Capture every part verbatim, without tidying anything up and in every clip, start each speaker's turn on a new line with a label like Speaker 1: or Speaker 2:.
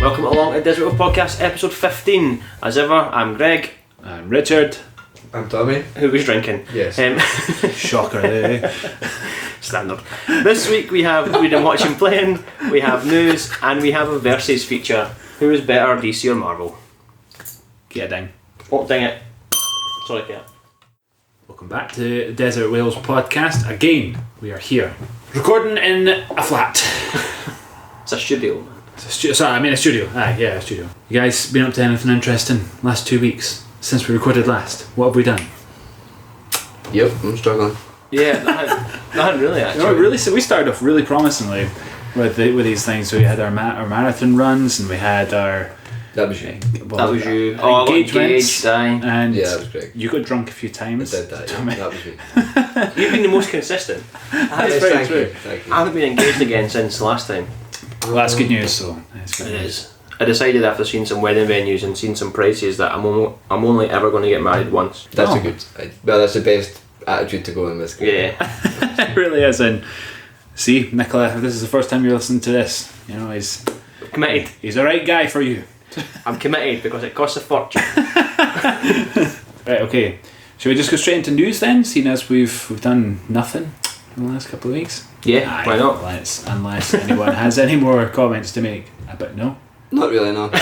Speaker 1: Welcome along to Desert Wolf Podcast, episode fifteen. As ever, I'm Greg.
Speaker 2: I'm Richard.
Speaker 3: I'm Tommy.
Speaker 1: Who was drinking?
Speaker 3: Yes.
Speaker 1: Um,
Speaker 2: Shocker, eh?
Speaker 1: Standard. This week we have We've been watching playing, we have news, and we have a versus feature. Who is better, D C or Marvel?
Speaker 2: Get a ding.
Speaker 1: Oh, dang it. Sorry, Kat.
Speaker 2: Welcome back to Desert Wales Podcast. Again, we are here. Recording in a flat.
Speaker 1: It's a studio.
Speaker 2: It's a stu- sorry, I mean a studio. Aye, yeah, a studio. You guys been up to anything interesting last two weeks since we recorded last? What have we done?
Speaker 3: Yep, I'm struggling.
Speaker 1: Yeah, nothing, nothing really, actually.
Speaker 2: You know, really, so we started off really promisingly with the, with these things. So we had our, ma- our marathon runs, and we had our
Speaker 3: That was you.
Speaker 2: well,
Speaker 1: That was you. Oh, I got
Speaker 2: engagements,
Speaker 1: engaged, aye.
Speaker 2: and
Speaker 3: Yeah, that was great.
Speaker 2: you got drunk a few
Speaker 3: I
Speaker 2: times.
Speaker 3: did that, yeah.
Speaker 2: Tommy.
Speaker 3: That was me.
Speaker 1: You've been the most consistent.
Speaker 2: That's
Speaker 3: Yes,
Speaker 2: very
Speaker 3: thank
Speaker 2: true.
Speaker 3: you. Thank you.
Speaker 1: I haven't been engaged again since the last time.
Speaker 2: Well, that's good news. So that's good
Speaker 1: It
Speaker 2: news.
Speaker 1: is. I decided after seeing some wedding venues and seeing some prices that I'm only, I'm only ever going to get married once.
Speaker 3: That's
Speaker 2: Oh.
Speaker 3: a good. I, well, that's the best attitude to go in with.
Speaker 1: Yeah.
Speaker 2: It really is. And see, Nicola, if this is the first time you're listening to this, you know, he's
Speaker 1: Committed.
Speaker 2: he's the right guy for you.
Speaker 1: I'm committed because it costs a fortune.
Speaker 2: Right, okay. Shall we just go straight into news then, seeing as we've we've done nothing in the last couple of weeks?
Speaker 1: Yeah,
Speaker 2: Aye,
Speaker 1: why not?
Speaker 2: Unless, unless anyone has any more comments to make. I bet no.
Speaker 3: Not really, no.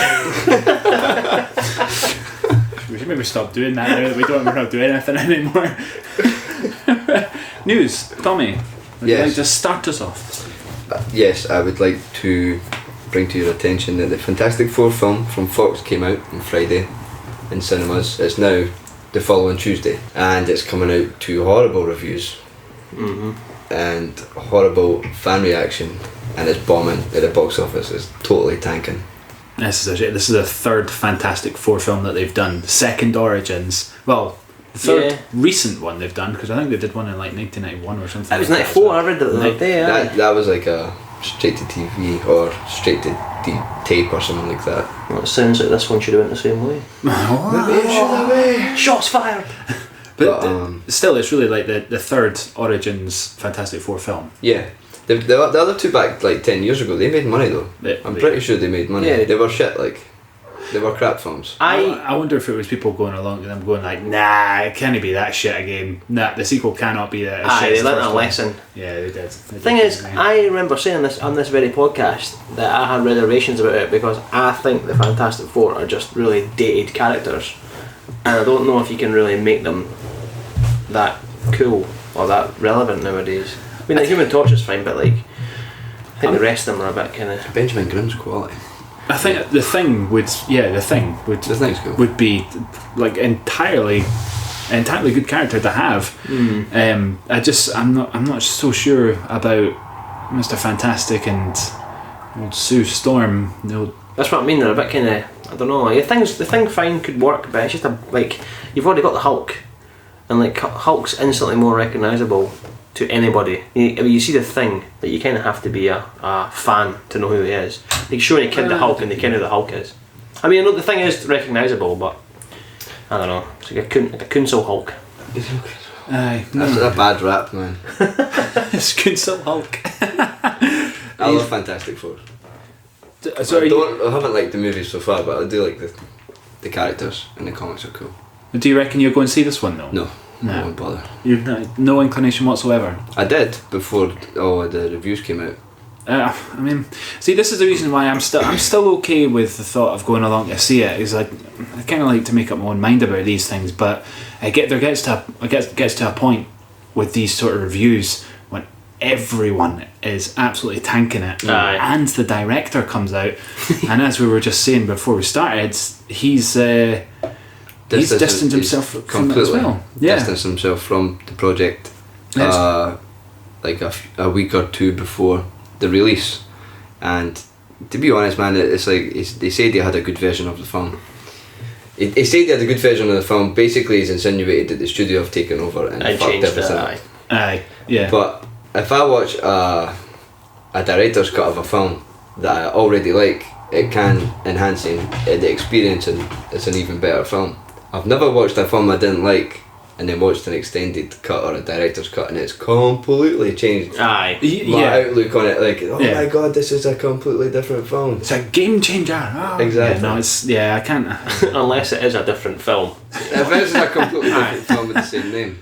Speaker 2: We should maybe stop doing that now that we don't, we're not doing anything anymore. News, Tommy. Would you
Speaker 3: Yes.
Speaker 2: like to start us off?
Speaker 3: Uh, yes, I would like to bring to your attention that the Fantastic Four film from Fox came out on Friday in cinemas. It's now the following Tuesday, and it's coming out to horrible reviews
Speaker 1: Mm-hmm.
Speaker 3: and horrible fan reaction, and it's bombing at the box office. It's totally tanking.
Speaker 2: This is a, this is the third Fantastic Four film that they've done. Second Origins. Well, the third
Speaker 1: Yeah.
Speaker 2: recent one they've done, because I think they did one in like nineteen ninety-one or something.
Speaker 1: That was
Speaker 2: like
Speaker 1: ninety-four, I read it the other
Speaker 2: Ni-
Speaker 1: day.
Speaker 3: That
Speaker 1: aye.
Speaker 3: that was like a straight to T V or straight to D- tape or something like that.
Speaker 1: Well, it sounds like this one should have went the same way. Shots fired!
Speaker 2: But
Speaker 3: But, um,
Speaker 2: uh, still, it's really like the, the third Origins Fantastic Four film.
Speaker 3: Yeah, the, the the other two back like ten years ago, they made money though.
Speaker 2: They-
Speaker 3: I'm
Speaker 2: they-
Speaker 3: pretty sure they made money.
Speaker 1: Yeah.
Speaker 3: They were shit, like they were crap films.
Speaker 2: I,
Speaker 1: I
Speaker 2: I wonder if it was people going along to them going like, nah, it can't be that shit again. Nah, the sequel cannot be that. as
Speaker 1: Aye,
Speaker 2: shit
Speaker 1: they
Speaker 2: as the
Speaker 1: learnt
Speaker 2: first
Speaker 1: a
Speaker 2: one."
Speaker 1: lesson.
Speaker 2: Yeah, they did. They
Speaker 1: The
Speaker 2: did,
Speaker 1: thing is,
Speaker 2: didn't they?
Speaker 1: I remember saying this on this very podcast that I had reservations about it because I think the Fantastic Four are just really dated characters, and I don't know if you can really make them that cool or that relevant nowadays. I mean, the Human Torch is fine, but like, I think the rest of them are a bit kind of.
Speaker 3: Benjamin Grimm's quality.
Speaker 2: I think the thing would, yeah, the thing would
Speaker 3: The thing's cool.
Speaker 2: would be like entirely, entirely good character to have.
Speaker 1: Mm.
Speaker 2: Um, I just, I'm not, I'm not so sure about Mister Fantastic and old Sue Storm. No,
Speaker 1: That's what I mean. They're a bit kind of. I don't know. Like, the things, the thing, fine could work, but it's just a like you've already got the Hulk, and like Hulk's instantly more recognisable to anybody. You, I mean, you see the Thing that you kind of have to be a, a fan to know who he is. Like showing a kid the Hulk and they kind of who the Hulk is. I mean, I know the Thing is recognisable, but I don't know. It's like a Kun, like a Kunsel Hulk.
Speaker 2: aye,
Speaker 3: That's
Speaker 2: no,
Speaker 3: a bad rap, man.
Speaker 2: it's Kunsel Hulk.
Speaker 3: I love Fantastic Four.
Speaker 2: So are
Speaker 3: I
Speaker 2: you,
Speaker 3: don't. I haven't liked the movies so far, but I do like the the characters and the comics are cool.
Speaker 2: do you reckon you'll go and see this one though?
Speaker 3: No,
Speaker 2: No.
Speaker 3: I won't bother.
Speaker 2: You've no, no inclination whatsoever.
Speaker 3: I did before all the reviews came out.
Speaker 2: Uh, I mean, see, this is the reason why I'm still I'm still okay with the thought of going along to see it. Is like I kind of like to make up my own mind about these things, but I get there gets to a, it gets gets to a point with these sort of reviews when everyone is absolutely tanking it,
Speaker 1: Aye.
Speaker 2: and the director comes out, and as we were just saying before we started, he's uh, he's
Speaker 3: Distance-
Speaker 2: distanced
Speaker 3: he's
Speaker 2: himself from it as
Speaker 3: completely
Speaker 2: well. Yeah,
Speaker 3: distanced himself from the project
Speaker 2: Yes.
Speaker 3: uh, like a, f- a week or two before the release, and to be honest, man, it- it's like it's, they said they had a good version of the film. He, he said they had a good version of the film. Basically, he's insinuated that the studio have taken over and
Speaker 1: I
Speaker 3: fucked
Speaker 1: changed
Speaker 3: everything
Speaker 1: that.
Speaker 3: up.
Speaker 1: Aye.
Speaker 2: aye, yeah.
Speaker 3: But if I watch a, a director's cut of a film that I already like, it can enhance the the experience and it's an even better film. I've never watched a film I didn't like and then watched an extended cut or a director's cut, and it's completely changed
Speaker 1: Aye.
Speaker 2: Y-
Speaker 3: my
Speaker 2: yeah,
Speaker 3: outlook on it. Like, oh
Speaker 2: Yeah.
Speaker 3: my god, this is a completely different film.
Speaker 2: it's a game changer. Ah.
Speaker 3: Exactly.
Speaker 2: Yeah, no, it's yeah. I can't.
Speaker 1: Unless it is a different film.
Speaker 3: If it's a completely different film with the same name.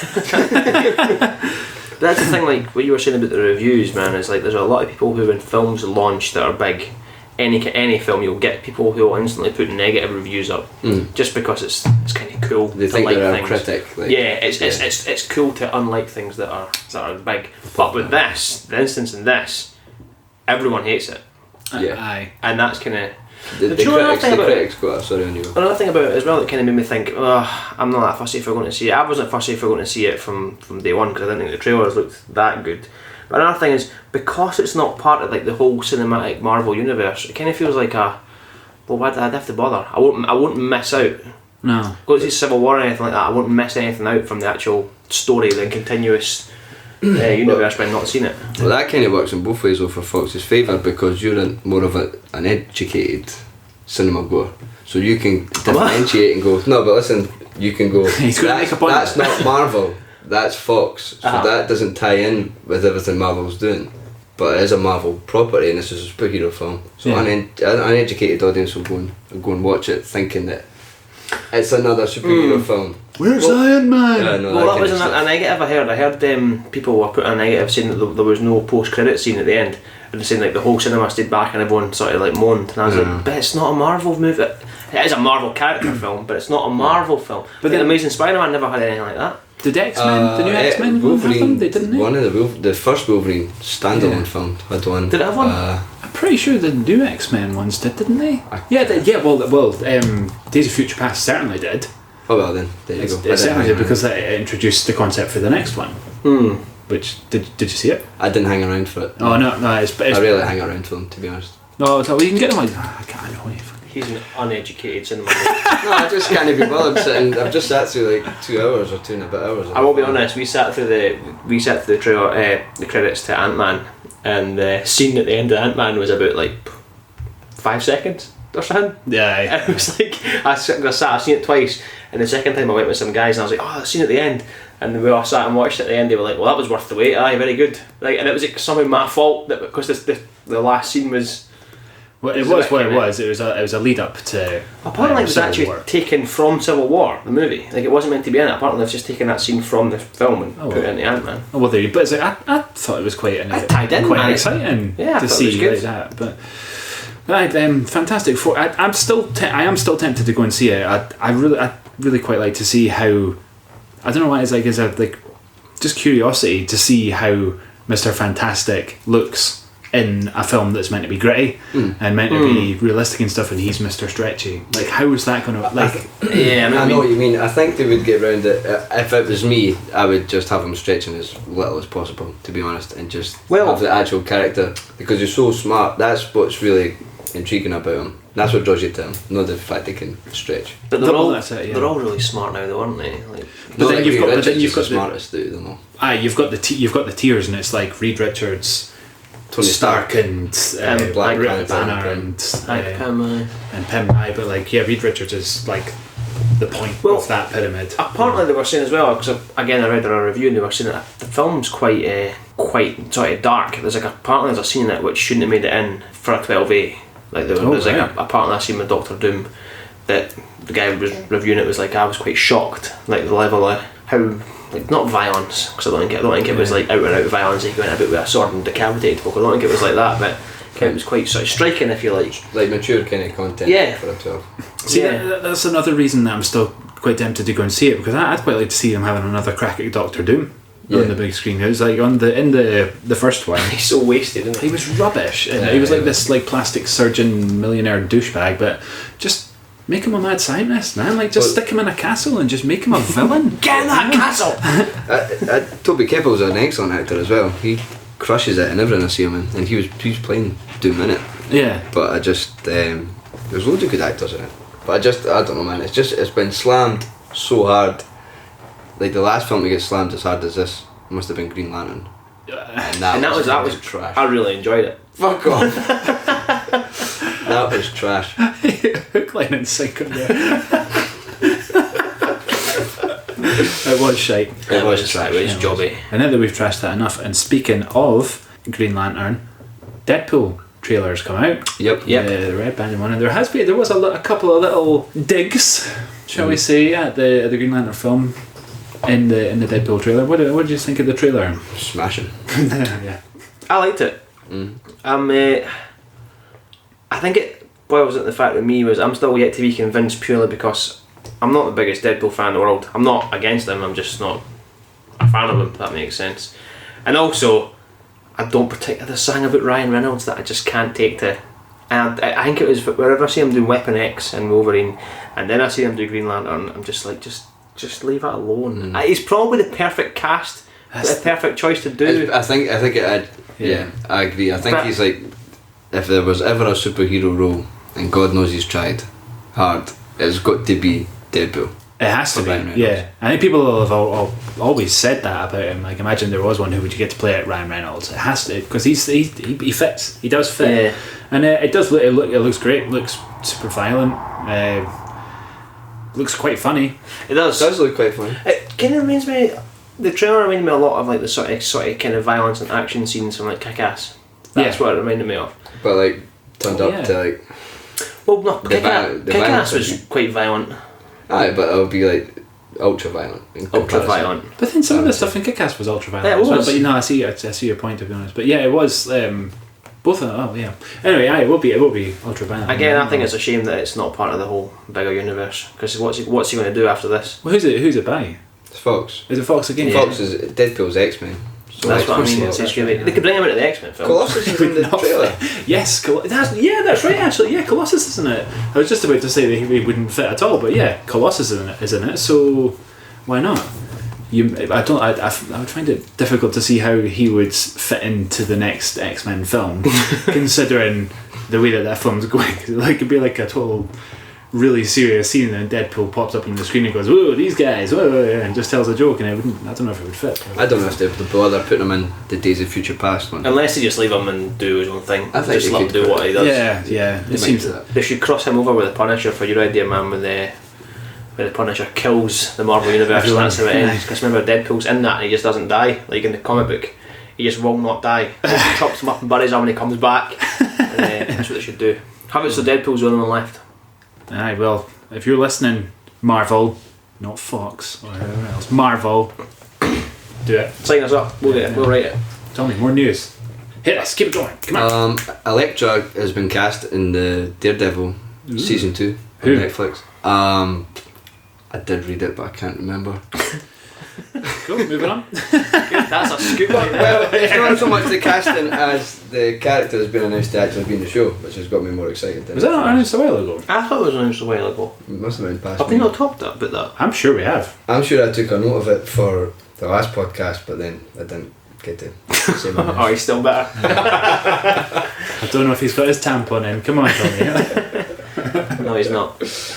Speaker 1: That's the thing, like what you were saying about the reviews, man, is like there's a lot of people who when films launch that are big, any any film you'll get people who will instantly put negative reviews up
Speaker 3: Mm.
Speaker 1: just because it's it's kind of cool
Speaker 3: They
Speaker 1: to
Speaker 3: think
Speaker 1: like
Speaker 3: they're
Speaker 1: things.
Speaker 3: a critic. Like,
Speaker 1: Yeah, it's, it's
Speaker 3: yeah.
Speaker 1: it's it's cool to unlike things that are that are big. But with this, the instance in this, everyone hates it,
Speaker 3: Yeah.
Speaker 2: Aye.
Speaker 1: and that's kind of
Speaker 3: The,
Speaker 1: Do
Speaker 3: the
Speaker 1: you know another
Speaker 3: critics,
Speaker 1: thing
Speaker 3: the
Speaker 1: about-
Speaker 3: critics got sorry on you.
Speaker 1: another thing about it as well that kind of made me think, oh, I'm not that fussy if we're going to see it. I wasn't fussy if we're going to see it from, from day one because I didn't think the trailers looked that good. But another thing is, because it's not part of like the whole cinematic Marvel universe, it kind of feels like a, well, why did I have to bother? I won't, I won't miss out.
Speaker 2: No.
Speaker 1: Go to see Civil War or anything like that, I won't miss anything out from the actual story, the continuous uh, universe by not seeing it.
Speaker 3: Well, that kind of works in both ways though for Fox's favour because you're an, more of a, an educated cinema goer. So you can differentiate and go, no, but listen, you can go,
Speaker 2: He's gonna
Speaker 3: that's,
Speaker 2: make a point.
Speaker 3: that's not Marvel, that's Fox. So
Speaker 1: Uh-huh.
Speaker 3: that doesn't tie in with everything Marvel's doing. But it is a Marvel property and this is a superhero film. So
Speaker 2: Yeah.
Speaker 3: an, un- an uneducated audience will go and, will go and watch it thinking that it's another superhero
Speaker 1: Mm.
Speaker 3: film.
Speaker 2: Where's
Speaker 1: Well-
Speaker 2: Iron Man?
Speaker 3: Yeah, no,
Speaker 1: Well, that
Speaker 3: kind
Speaker 1: wasn't
Speaker 3: of
Speaker 1: a,
Speaker 3: stuff.
Speaker 1: a negative I heard. I heard um, people were putting a negative saying that there, there was no post-credit scene at the end, and saying like the whole cinema stayed back and everyone sort of like moaned. And I was
Speaker 3: Yeah.
Speaker 1: like, but it's not a Marvel movie. It is a Marvel character film, but it's not a Marvel film. But
Speaker 2: But
Speaker 1: the
Speaker 2: then-
Speaker 1: Amazing Spider-Man never had anything like that.
Speaker 2: Did X-Men, the new
Speaker 3: Uh,
Speaker 2: X-Men
Speaker 3: eh,
Speaker 2: one have them?
Speaker 3: Wolverine,
Speaker 2: They didn't they?
Speaker 3: one of the Wolf- the first Wolverine standalone
Speaker 2: Yeah.
Speaker 3: film had one.
Speaker 1: Did it have one?
Speaker 3: Uh,
Speaker 2: I'm pretty sure the new X-Men ones did, didn't they?
Speaker 3: I-
Speaker 2: Yeah, they, yeah. Well, well, um, Days of Future Past certainly did.
Speaker 3: oh well then, there you
Speaker 2: It's,
Speaker 3: go.
Speaker 2: it
Speaker 3: I didn't
Speaker 2: certainly
Speaker 3: hang
Speaker 2: did because it introduced the concept for the next one.
Speaker 1: Hmm.
Speaker 2: Which did did you see it?
Speaker 3: I didn't hang around for it.
Speaker 2: Oh no, no, it's, it's
Speaker 3: I really hang around for them, to be honest.
Speaker 2: no. So you can get them like ah, I can't I know.
Speaker 1: He's an uneducated cinema.
Speaker 3: No, I just can't be bothered sitting. I've just sat through like two hours or two and a bit hours.
Speaker 1: I will be honest. We sat through the we sat through the trailer, uh, the credits to Ant-Man, and the scene at the end of Ant-Man was about like five seconds or something.
Speaker 2: Yeah.
Speaker 1: And it was like I sat, I sat, I've seen it twice, and the second time I went with some guys, and I was like, "Oh, I've seen it at the end," and we all sat and watched it at the end. They were like, "Well, that was worth the wait. Aye, very good." Like, and it was like somehow my fault that because this, the the last scene was
Speaker 2: Well, it
Speaker 1: It's a
Speaker 2: was
Speaker 1: bit
Speaker 2: what it
Speaker 1: kinda-
Speaker 2: was. It was a it was a lead up to.
Speaker 1: apparently
Speaker 2: um,
Speaker 1: it was
Speaker 2: Civil
Speaker 1: actually
Speaker 2: War.
Speaker 1: taken from Civil War, the movie. Like it wasn't meant to be in it. Apparently they've just taken that scene from the film and
Speaker 2: Oh,
Speaker 1: put it
Speaker 2: well.
Speaker 1: in the Ant-Man.
Speaker 2: Oh, well, there. you- But it's like, I, I thought it was quite an,
Speaker 1: I tied in,
Speaker 2: quite
Speaker 1: man.
Speaker 2: exciting
Speaker 1: Yeah, I
Speaker 2: to
Speaker 1: thought it
Speaker 2: see
Speaker 1: was good.
Speaker 2: like that. But right, um, Fantastic Four. I, I'm still te- I am still tempted to go and see it. I I really I really quite like to see how. I don't know why it's like as a like just curiosity to see how Mister Fantastic looks in a film that's meant to be gritty
Speaker 3: Mm.
Speaker 2: and meant to be realistic and stuff, and he's Mister Stretchy. Like, how is that going to like?
Speaker 1: Yeah,
Speaker 3: I know what you mean. I think they would get round it. Uh, If it was me, I would just have him stretching as little as possible, to be honest, and just
Speaker 1: Well-
Speaker 3: have the actual character because he's so smart. That's what's really intriguing about him. That's what draws you to him, not the fact they can stretch.
Speaker 1: But they're
Speaker 2: Well,
Speaker 1: all
Speaker 2: that's it, yeah.
Speaker 1: they're all really smart now, though, aren't they? Like,
Speaker 2: But
Speaker 3: Not
Speaker 2: then
Speaker 3: like
Speaker 2: you've
Speaker 3: Reed
Speaker 2: got- but
Speaker 3: Richards
Speaker 2: then you've
Speaker 3: is the
Speaker 2: got the-
Speaker 3: smartest out of them all.
Speaker 2: Ah, you've got the t- you've got the tiers, and it's like Reed Richards,
Speaker 3: Tony
Speaker 2: Stark,
Speaker 3: Stark.
Speaker 2: and uh,
Speaker 1: Um,
Speaker 3: Black
Speaker 2: Rick
Speaker 3: Panther,
Speaker 2: Banner,
Speaker 3: and
Speaker 2: and
Speaker 1: like,
Speaker 2: uh,
Speaker 1: um, uh,
Speaker 2: and Pym. Aye, but like yeah, Reed Richards is like the point
Speaker 1: Well,
Speaker 2: of that pyramid.
Speaker 1: apparently they were saying as well, because again I read a review and they were saying that the film's quite uh, quite sort of dark. There's like apparently there's a scene in it which shouldn't have made it in for a twelve A. Like there,
Speaker 2: Oh,
Speaker 1: there's like
Speaker 2: right.
Speaker 1: a, a part of that scene with Doctor Doom that the guy who was reviewing it was like I was quite shocked, like the level of how like not violence because I don't think it, I don't think it was
Speaker 2: Yeah.
Speaker 1: like out and out violence. He went about with a sword and decapitated folk. I don't think it was like that, but it was quite sort of striking if you like.
Speaker 3: Like mature kind of content
Speaker 1: Yeah.
Speaker 3: for a twelve.
Speaker 2: See,
Speaker 1: yeah.
Speaker 2: that, that's another reason that I'm still quite tempted to go and see it because I, I'd quite like to see them having another crack at Doctor Doom
Speaker 3: Yeah.
Speaker 2: on the big screen. It was like on the in the the first one.
Speaker 1: He's so wasted, isn't
Speaker 2: He
Speaker 1: he?
Speaker 2: was rubbish. And
Speaker 3: Yeah,
Speaker 2: he was like
Speaker 3: yeah.
Speaker 2: this like plastic surgeon millionaire douchebag, but just make him a mad scientist, man. Like just
Speaker 3: Well-
Speaker 2: stick him in a castle and just make him a villain.
Speaker 1: Get in that castle!
Speaker 3: Uh, uh, Toby Kebbell's an excellent actor as well. He crushes it in everything I see him in, and he was he was playing Doom in it.
Speaker 2: Yeah.
Speaker 3: But I just um, there's loads of good actors in it. But I just I don't know, man. It's just it's been slammed so hard. Like the last film to get slammed as hard as this must have been Green Lantern, and that,
Speaker 1: And that was that was
Speaker 3: fucking trash.
Speaker 1: I really enjoyed it.
Speaker 3: Fuck off. That was trash.
Speaker 2: Hook, line, and sinker there. It was shite.
Speaker 3: It was trash.
Speaker 1: It was
Speaker 2: It was.
Speaker 1: jobby.
Speaker 2: And now that we've trashed that enough, and speaking of Green Lantern, Deadpool trailers come out.
Speaker 3: Yep.
Speaker 1: Yep.
Speaker 2: Uh, the Red Band one, and there has been there was a, li- a couple of little digs, shall we
Speaker 3: Mm.
Speaker 2: say, at the at the Green Lantern film in the in the Deadpool trailer. What did, what did you think of the trailer?
Speaker 3: Smashing.
Speaker 2: Yeah.
Speaker 1: I liked it.
Speaker 3: Mm.
Speaker 1: Um, uh, I think it boils at the fact that me was I'm still yet to be convinced purely because I'm not the biggest Deadpool fan in the world. I'm not against him. I'm just not a fan of him. If that makes sense. And also, I don't particularly there's something about Ryan Reynolds that I just can't take to. And I, I think it was wherever I see him do Weapon X and Wolverine, and then I see him do Green Lantern, I'm just like just just leave it alone.
Speaker 3: Mm.
Speaker 1: Uh, He's probably the perfect cast,
Speaker 2: That's-
Speaker 1: the perfect choice to do.
Speaker 3: I I think I think it had,
Speaker 2: Yeah.
Speaker 3: yeah. I agree. I think
Speaker 1: But-
Speaker 3: he's like, if there was ever a superhero role, and God knows he's tried hard, it's got to be Deadpool.
Speaker 2: It has to
Speaker 3: For
Speaker 2: be,
Speaker 3: Ryan Reynolds.
Speaker 2: yeah. I think people have all, all, always said that about him. Like, imagine there was one who would you get to play it, Ryan Reynolds. It has to, because he's he, he, he fits. He does fit,
Speaker 1: Yeah.
Speaker 2: and uh, it does look it, look. it looks great. It looks super violent. Uh, looks quite funny.
Speaker 1: It does.
Speaker 3: It does look quite funny.
Speaker 1: It kind of reminds me. The trailer reminded me a lot of like the sort of sort of kind of violence and action scenes from like Kick-Ass. That's
Speaker 2: Yeah.
Speaker 1: what it reminded me of.
Speaker 3: But like turned
Speaker 2: Oh,
Speaker 3: up
Speaker 2: yeah.
Speaker 3: to like,
Speaker 1: Well, no,
Speaker 3: The
Speaker 1: Kick-Ass,
Speaker 3: vi- the
Speaker 1: Kick-Ass
Speaker 3: violence
Speaker 1: was
Speaker 3: is-
Speaker 1: quite violent,
Speaker 3: aye, but it'll be like ultra violent. in
Speaker 1: ultra
Speaker 3: comparison.
Speaker 1: violent.
Speaker 2: But then some of the
Speaker 3: Um,
Speaker 2: stuff in Kick-Ass was ultra violent.
Speaker 1: Yeah, it
Speaker 2: as well.
Speaker 1: was.
Speaker 2: But you know, I see, I see your point, to be honest. But yeah, it was um, both of them. Oh yeah. Anyway, aye, it will be, it will be ultra violent.
Speaker 1: Again, I think it's a shame that it's not part of the whole bigger universe. Because what's he, what's he going to do after this?
Speaker 2: Well, who's it? Who's it by?
Speaker 3: It's Fox.
Speaker 2: Is it Fox again?
Speaker 1: Yeah.
Speaker 3: Fox is Deadpool's X Men. So
Speaker 1: That's what I
Speaker 3: X-Men
Speaker 1: mean.
Speaker 3: Fox.
Speaker 1: It's really, they could bring him into the X-Men film.
Speaker 3: Colossus is in the
Speaker 2: Not
Speaker 3: trailer.
Speaker 2: fit. Yes, Col- that's, yeah, that's right. Actually, yeah, Colossus is in it. I was just about to say that he, he wouldn't fit at all, but yeah, Colossus is in it. Is in it. So why not? You, I don't. I, I, f- I would find it difficult to see how he would fit into the next X Men film, considering the way that that film's going. Like it'd be like a total, really serious scene, and then Deadpool pops up on the screen and goes, "Whoa, these guys!" Whoa, whoa, yeah," and just tells a joke, and it wouldn't. I don't know if it would fit.
Speaker 3: I don't know if they'd bother putting him in the Days of Future Past one.
Speaker 1: Unless they just leave him and do his own thing.
Speaker 3: I think
Speaker 1: just
Speaker 3: they
Speaker 1: let him
Speaker 3: could
Speaker 1: do
Speaker 3: put-
Speaker 1: what he does.
Speaker 2: Yeah, yeah.
Speaker 3: They
Speaker 2: It
Speaker 3: might
Speaker 2: seems
Speaker 3: do that.
Speaker 1: They should cross him over with the Punisher for your idea, man, when the when the Punisher kills the Marvel Universe.
Speaker 2: Everyone,
Speaker 1: And that's how it
Speaker 2: yeah.
Speaker 1: ends. Because remember, Deadpool's in that and he just doesn't die. Like in the comic book, he just will not die. He chops him up and buries him when he comes back. And, uh, that's what they should do. Have it so Deadpool's the only one left.
Speaker 2: Aye, well, if you're listening, Marvel, not Fox or whoever else, Marvel, do it.
Speaker 1: Sign us up. We'll get it. We'll write it.
Speaker 2: Tell me more news. Hit us. Keep it going. Come on.
Speaker 3: Um, Elektra has been cast in the Daredevil
Speaker 2: Ooh.
Speaker 3: season two on
Speaker 2: Who?
Speaker 3: Netflix. Um, I did read it, but I can't remember.
Speaker 2: Cool. Moving on.
Speaker 1: That's a scoop right there.
Speaker 3: Well, it's not so much the casting as the character has been announced to actually be in the show, which has got me more excited. Than
Speaker 2: Was that not announced a while ago?
Speaker 1: I thought it was announced a while ago.
Speaker 3: It must have been past
Speaker 1: Have they
Speaker 3: me.
Speaker 1: not talked about that?
Speaker 2: I'm sure we have.
Speaker 3: I'm sure I took a note of it for the last podcast, but then I didn't get to say my
Speaker 1: Oh, he's still better.
Speaker 2: I don't know if he's got his tampon in. Come on, Tommy.
Speaker 1: No, he's not.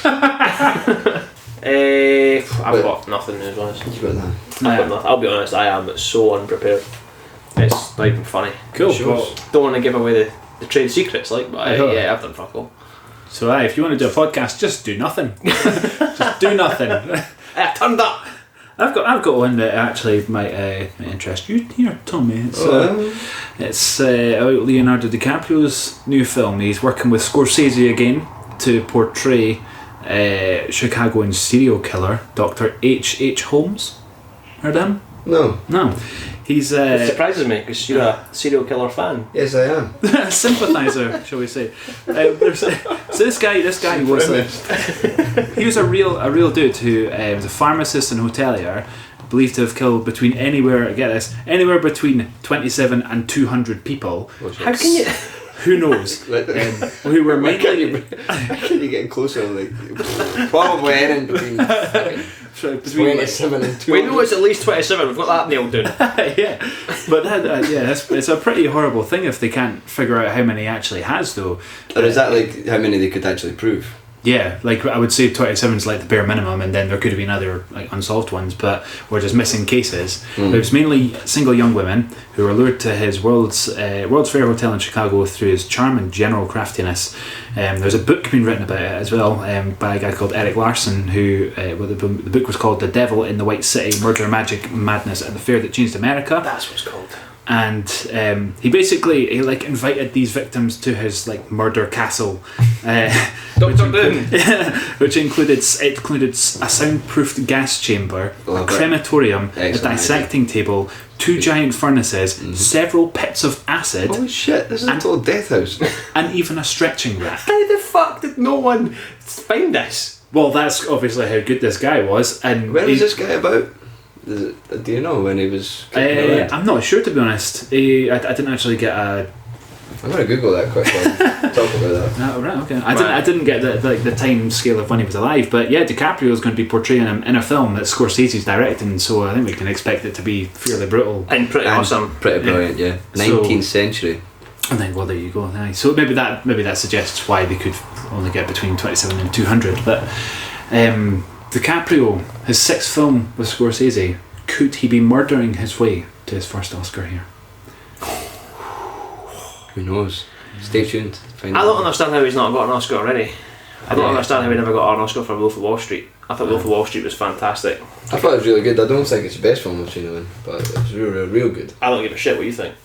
Speaker 1: Eh, I've
Speaker 3: But-
Speaker 1: got nothing news wise.
Speaker 3: You got that.
Speaker 1: I've got nothing. I'll be honest, I am so unprepared. It's not even funny.
Speaker 2: Cool.
Speaker 3: Sure.
Speaker 2: Well,
Speaker 1: Don't want to give away the, the trade secrets, like, but I,
Speaker 2: I know.
Speaker 1: yeah, I've done fuck all.
Speaker 2: so, aye, if you want to do a podcast, just do nothing. Just do nothing.
Speaker 1: I turned up!
Speaker 2: I've got I've got one that actually might, uh, might interest you here, Tommy. It's, uh,
Speaker 3: Um,
Speaker 2: It's uh, about Leonardo DiCaprio's new film. He's working with Scorsese again to portray uh, Chicagoan serial killer Doctor H H. Holmes. Heard of him?
Speaker 3: no.
Speaker 2: No. He's
Speaker 1: It
Speaker 2: uh,
Speaker 1: surprises me because you're a serial killer fan.
Speaker 3: Yes, I am.
Speaker 2: a sympathiser, shall we say? Uh, there's a- so this guy, this guy was a, he was a real a real dude who uh, was a pharmacist and hotelier, believed to have killed between anywhere get this anywhere between twenty-seven and two hundred people.
Speaker 1: How can you.
Speaker 2: Who knows?
Speaker 3: Like,
Speaker 2: Um, who were
Speaker 3: why can't
Speaker 2: mainly
Speaker 3: you, why can't you get closer? Like, probably anything between
Speaker 2: so between
Speaker 3: twenty-seven and two
Speaker 1: We
Speaker 3: hundred.
Speaker 1: know it's at least twenty-seven, we've got that nailed down.
Speaker 2: yeah, but that, uh, yeah, it's, it's a pretty horrible thing if they can't figure out how many he actually has though.
Speaker 3: Or is that like how many they could actually prove?
Speaker 2: Yeah, like I would say twenty-seven is like the bare minimum, and then there could have been other like unsolved ones, but we're just missing cases.
Speaker 3: Mm.
Speaker 2: It was mainly single young women who were lured to his World's uh, World's Fair Hotel in Chicago through his charm and general craftiness. Um, there's a book being written about it as well um, by a guy called Eric Larson, who uh, well, the, the book was called "The Devil in the White City: Murder, Magic, Madness, and the Fair That Changed America."
Speaker 1: That's what it's called.
Speaker 2: And um, he basically he like invited these victims to his like murder castle, uh, which,
Speaker 1: Doctor
Speaker 2: include,
Speaker 1: Doom.
Speaker 2: which included it included a soundproofed gas chamber,
Speaker 3: Love
Speaker 2: a
Speaker 3: it.
Speaker 2: crematorium,
Speaker 3: Excellent
Speaker 2: a dissecting table, two giant furnaces,
Speaker 3: Mhm.
Speaker 2: several pits of acid,
Speaker 3: Holy shit! This is a
Speaker 2: And-
Speaker 3: total death house.
Speaker 2: and even a stretching rack.
Speaker 1: How the fuck did no one find this?
Speaker 2: Well, that's obviously how good this guy was. And
Speaker 3: Where
Speaker 2: he-
Speaker 3: was this guy about? Is it, do you know when he was? kicking
Speaker 2: Uh,
Speaker 3: around?
Speaker 2: I'm not sure, to be honest. He, I, I didn't actually get a.
Speaker 3: I'm gonna Google that quickly. Talk about that.
Speaker 2: No, right, okay. I didn't.
Speaker 1: Right.
Speaker 2: I didn't get the, the like the time scale of when he was alive, but yeah, DiCaprio is going to be portraying him in a film that Scorsese's directing, so I think we can expect it to be fairly brutal.
Speaker 1: And pretty
Speaker 3: And
Speaker 1: awesome.
Speaker 3: Pretty brilliant, yeah.
Speaker 2: So-
Speaker 3: nineteenth century.
Speaker 2: And then, well, there you go. Aye. So maybe that maybe that suggests why they could only get between twenty-seven and two hundred. But um, DiCaprio, his sixth film with Scorsese, could he be murdering his way to his first Oscar here?
Speaker 3: Who knows? Stay tuned. Find
Speaker 1: I
Speaker 3: out.
Speaker 1: don't understand how he's not got an Oscar already. I don't
Speaker 3: Yeah.
Speaker 1: understand how he never got an Oscar for Wolf of Wall Street. I thought Wolf of Wall Street was fantastic.
Speaker 3: I thought it was really good. I don't think it's the best film I've seen him in, but it was real, real, real good.
Speaker 1: I don't give a shit what you think.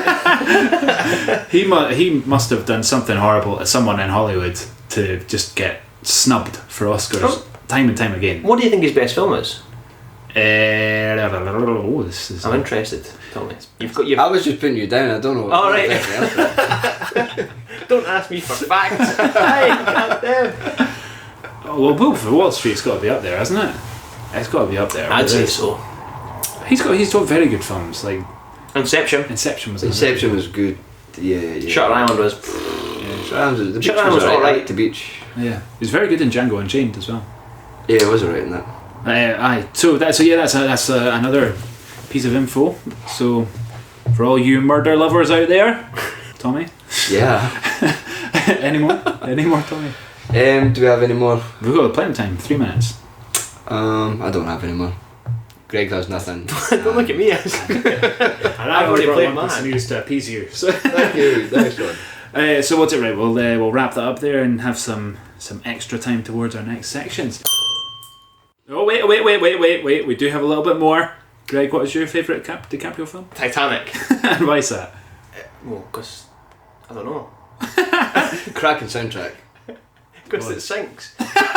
Speaker 2: He mu- he must have done something horrible to someone in Hollywood to just get snubbed for Oscars
Speaker 1: Oh.
Speaker 2: time and time again.
Speaker 1: What do you think his best film is?
Speaker 2: Uh, oh, this is.
Speaker 1: I'm interested. Tell me. You've got. You've,
Speaker 3: I was just putting you down. I don't know.
Speaker 1: Oh, right.
Speaker 3: right.
Speaker 1: don't ask me for facts. Hey, goddamn.
Speaker 2: Oh, well, Wolf of Wall Street's got to be up there, hasn't it? It's got to be up there.
Speaker 1: I'd
Speaker 2: It
Speaker 1: say
Speaker 2: is.
Speaker 1: so.
Speaker 2: He's got he's got very good films. Like
Speaker 1: Inception.
Speaker 2: Inception was. another
Speaker 3: Inception
Speaker 2: good
Speaker 3: was good. Yeah, yeah.
Speaker 1: Shutter Island was.
Speaker 2: one.
Speaker 3: Shutter Island was, the beach
Speaker 1: Shutter Island
Speaker 3: was
Speaker 1: was
Speaker 3: alright. I
Speaker 1: alright.
Speaker 3: liked the beach.
Speaker 2: Yeah, yeah. He was very good in Django Unchained as well.
Speaker 3: Yeah, it was alright in that.
Speaker 2: Uh, aye. So that so yeah, that's a, that's a, another piece of info. So for all you murder lovers out there, Tommy,
Speaker 3: Yeah.
Speaker 2: any more? Any more, Tommy?
Speaker 3: um, do we have any more?
Speaker 2: We've got plenty of time. Three minutes.
Speaker 3: Um, I don't have any more. Greg has nothing.
Speaker 1: Don't look at me.
Speaker 2: And
Speaker 1: I've already played
Speaker 2: one piece of
Speaker 1: mine.
Speaker 2: news to appease you. So,
Speaker 3: Thank you. Nice one.
Speaker 2: uh, so what's it right? We'll uh, we'll wrap that up there and have some some extra time towards our next sections. Oh wait wait wait wait wait wait! We do have a little bit more. Greg, what is your favourite Cap- DiCaprio film?
Speaker 1: Titanic.
Speaker 2: And why is that?
Speaker 1: Well, because I don't know.
Speaker 3: Cracking soundtrack.
Speaker 1: Because it sinks.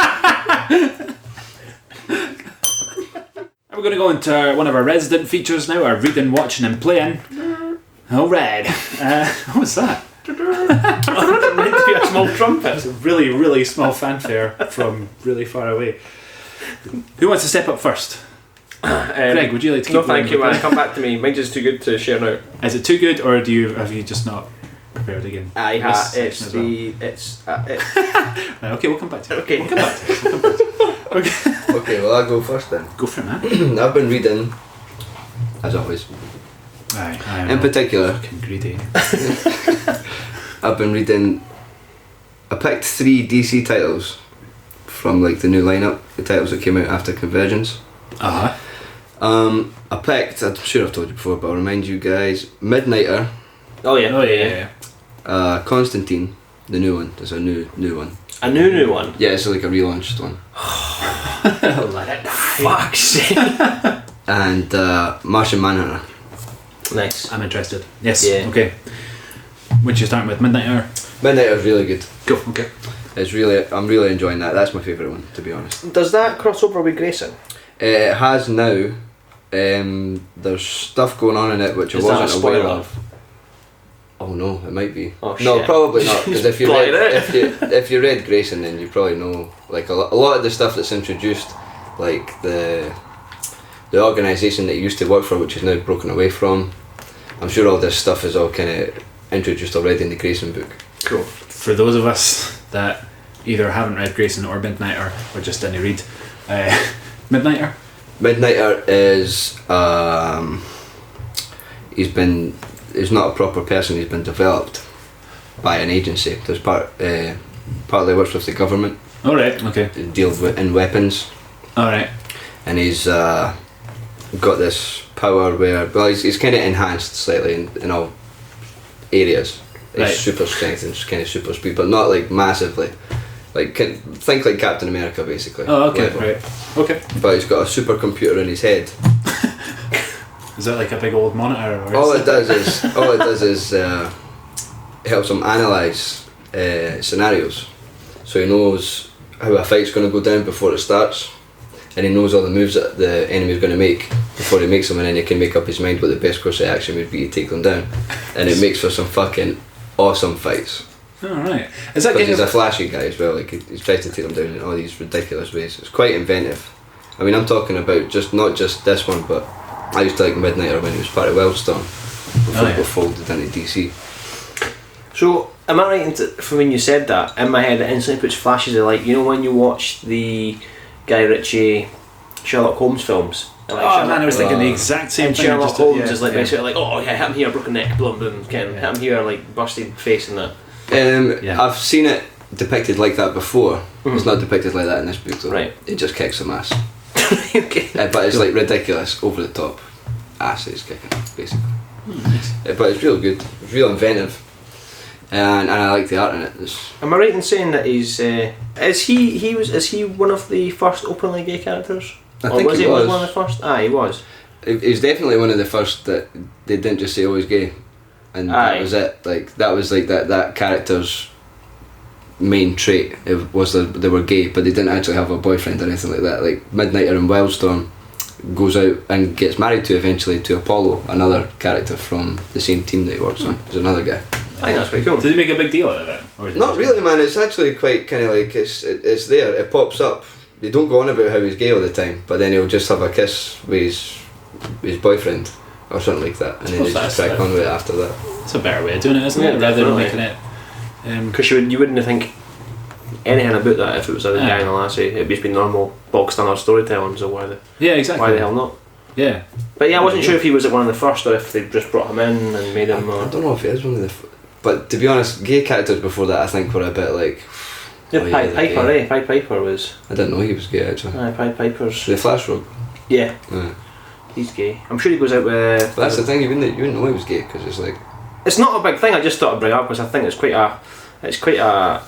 Speaker 2: We're going to go into our, one of our resident features now, our reading, watching and playing. All right. Uh, what was that?
Speaker 1: It's meant to be a small trumpet.
Speaker 2: It's a really, really small fanfare from really far away. Who wants to step up first?
Speaker 1: Um,
Speaker 2: Greg, would you like to keep
Speaker 1: No, thank
Speaker 2: going
Speaker 1: you,
Speaker 2: with
Speaker 1: man. Come back to me. Mine's just too good to share now.
Speaker 2: Is it too good, or do you have you just not prepared again?
Speaker 1: I
Speaker 2: This
Speaker 1: ha-
Speaker 2: section
Speaker 1: it's
Speaker 2: as well.
Speaker 1: the it's uh, it,
Speaker 2: Right, okay, we'll come back to it.
Speaker 1: okay.
Speaker 2: We'll come back to it. We'll come back to it. Okay.
Speaker 3: Okay, well I'll go first then.
Speaker 2: Go for it, man.
Speaker 3: I've been reading, as always.
Speaker 2: Aye, aye,
Speaker 3: In particular,
Speaker 2: fucking greedy.
Speaker 3: I've been reading. I picked three D C titles from like the new lineup, the titles that came out after Convergence.
Speaker 2: Uh huh.
Speaker 3: Um, I picked. I'm sure I've told you before, but I'll remind you guys. Midnighter,
Speaker 1: Oh yeah.
Speaker 2: Oh yeah, yeah, yeah.
Speaker 3: uh, Constantine, the new one. There's a new new one.
Speaker 1: A new new one.
Speaker 3: Yeah, it's like a relaunched one.
Speaker 2: Let it die.
Speaker 1: Fuck's sake.
Speaker 3: And uh, Martian Manhunter.
Speaker 1: Nice.
Speaker 2: I'm interested. Yes.
Speaker 1: Yeah.
Speaker 2: Okay. Which you starting with? Midnighter.
Speaker 3: Midnighter's really good.
Speaker 2: Go. Okay.
Speaker 3: It's really. I'm really enjoying that. That's my favourite one, to be honest.
Speaker 1: Does that cross over with Grayson?
Speaker 3: Uh, it has now. Um, there's stuff going on in it which
Speaker 1: Is
Speaker 3: I
Speaker 1: that a
Speaker 3: wasn't aware
Speaker 1: spoiler?
Speaker 3: of. Oh no, it might be.
Speaker 1: Oh,
Speaker 3: no,
Speaker 1: shit.
Speaker 3: probably not. Because if you read,
Speaker 1: Blotted it.
Speaker 3: if you if you read Grayson, then you probably know like a, lo- a lot of the stuff that's introduced, like the the organisation that he used to work for, which is now broken away from. I'm sure all this stuff is all kind of introduced already in the Grayson book.
Speaker 1: Cool.
Speaker 2: For those of us that either haven't read Grayson or Midnighter or just didn't read, uh, Midnighter.
Speaker 3: Midnighter is um, he's been he's not a proper person. He's been developed by an agency. There's part uh, partly works with the government,
Speaker 2: All right. Okay.
Speaker 3: to deal with in weapons,
Speaker 2: All right.
Speaker 3: and he's uh, got this power where well he's, he's kind of enhanced slightly in, in all areas. He's
Speaker 2: Right.
Speaker 3: super strength and kind of super speed, but not like massively. Like can, think like Captain America basically.
Speaker 2: Oh, okay.
Speaker 3: level.
Speaker 2: Right. Okay.
Speaker 3: But he's got a supercomputer in his head.
Speaker 2: Is that like a big old monitor? Or
Speaker 3: All
Speaker 2: is
Speaker 3: it does is all it does is uh, helps him analyze uh, scenarios, so he knows how a fight's going to go down before it starts, and he knows all the moves that the enemy's going to make before he makes them, and then he can make up his mind what the best course of action would be to take them down, and it makes for some fucking awesome fights.
Speaker 2: All right. Is that
Speaker 3: Because
Speaker 2: getting
Speaker 3: he's a
Speaker 2: a,
Speaker 3: flashy guy as well. Like he, he tries to take them down in all these ridiculous ways. It's quite inventive. I mean, I'm talking about just not just this one, but I used to like Midnighter when he was part of Wildstorm before
Speaker 2: Oh,
Speaker 3: he
Speaker 2: yeah.
Speaker 3: got folded into D C.
Speaker 1: So, am I right into, from when you said that, in my head it instantly puts flashes of like, you know when you watch the Guy Ritchie Sherlock Holmes films? And, like,
Speaker 2: oh
Speaker 1: Sherlock-
Speaker 2: man, I was thinking the
Speaker 3: uh,
Speaker 2: exact same
Speaker 1: and
Speaker 2: thing.
Speaker 1: Sherlock
Speaker 2: just-
Speaker 1: Holmes
Speaker 2: yeah,
Speaker 1: is like
Speaker 2: yeah.
Speaker 1: basically like, oh yeah, hit him here, broken neck, blood, boom, can
Speaker 2: Yeah.
Speaker 1: hit him here, like busted face and that.
Speaker 3: Um,
Speaker 2: Yeah.
Speaker 3: I've seen it depicted like that before.
Speaker 1: Mhm.
Speaker 3: It's not depicted like that in this book though.
Speaker 1: Right.
Speaker 3: It just kicks some ass.
Speaker 1: Okay.
Speaker 3: Uh, but it's like ridiculous, over the top ass is kicking, basically.
Speaker 2: Hmm, nice.
Speaker 3: Uh, but it's real good. It's real inventive. And, and I like the art in it. It's,
Speaker 1: Am I right in saying that he's uh, is he he was is he one of the first openly gay characters?
Speaker 3: I
Speaker 1: or
Speaker 3: think
Speaker 1: was
Speaker 3: he
Speaker 1: he
Speaker 3: was.
Speaker 1: one of the first? Ah, he was.
Speaker 3: It- He's definitely one of the first that they didn't just say oh he's gay, and
Speaker 1: Aye.
Speaker 3: that was it. Like that was like that that character's main trait. It was that they were gay, but they didn't actually have a boyfriend or anything like that. Like Midnighter in Wildstorm goes out and gets married to eventually to Apollo, another character from the same team that he works on. There's another guy.
Speaker 1: I think that's pretty cool.
Speaker 2: Did he make a big deal out of it? Or is it
Speaker 3: Not
Speaker 2: just-
Speaker 3: really, man. It's actually quite kind of like it's it, it's there. It pops up. They don't go on about how he's gay all the time, but then he'll just have a kiss with his with his boyfriend or something like that, and then
Speaker 2: Suppose
Speaker 3: they just
Speaker 2: that's
Speaker 3: crack on with it after that.
Speaker 2: It's a better way of doing it, isn't
Speaker 1: Yeah,
Speaker 2: it? Rather than
Speaker 1: definitely.
Speaker 2: making it. Um,
Speaker 1: Because you, would, you wouldn't think anything about that if it was a
Speaker 2: Yeah.
Speaker 1: guy and a lassie. It'd just be normal bog standard storytelling, so why the,
Speaker 2: yeah, exactly.
Speaker 1: why the hell not?
Speaker 2: Yeah.
Speaker 1: But yeah, I wasn't sure if he was like one of the first or if they just brought him in and made him.
Speaker 3: I, I
Speaker 1: Uh,
Speaker 3: don't know if it is one of the, f- but to be honest, gay characters before that I think were a bit like.
Speaker 1: yeah,
Speaker 3: oh, yeah,
Speaker 1: Pied
Speaker 3: they're
Speaker 1: Piper,
Speaker 3: gay.
Speaker 1: eh? Pied Piper was.
Speaker 3: I didn't know he was gay actually.
Speaker 1: Aye, Pied Piper's.
Speaker 3: The Flash Rogue.
Speaker 1: Yeah,
Speaker 3: Yeah.
Speaker 1: he's gay. I'm sure he goes out with.
Speaker 3: But that's the thing. You wouldn't you wouldn't know he was gay because it's like
Speaker 1: It's not a big thing. I just thought I'd bring it up because I think it's quite a. It's quite a.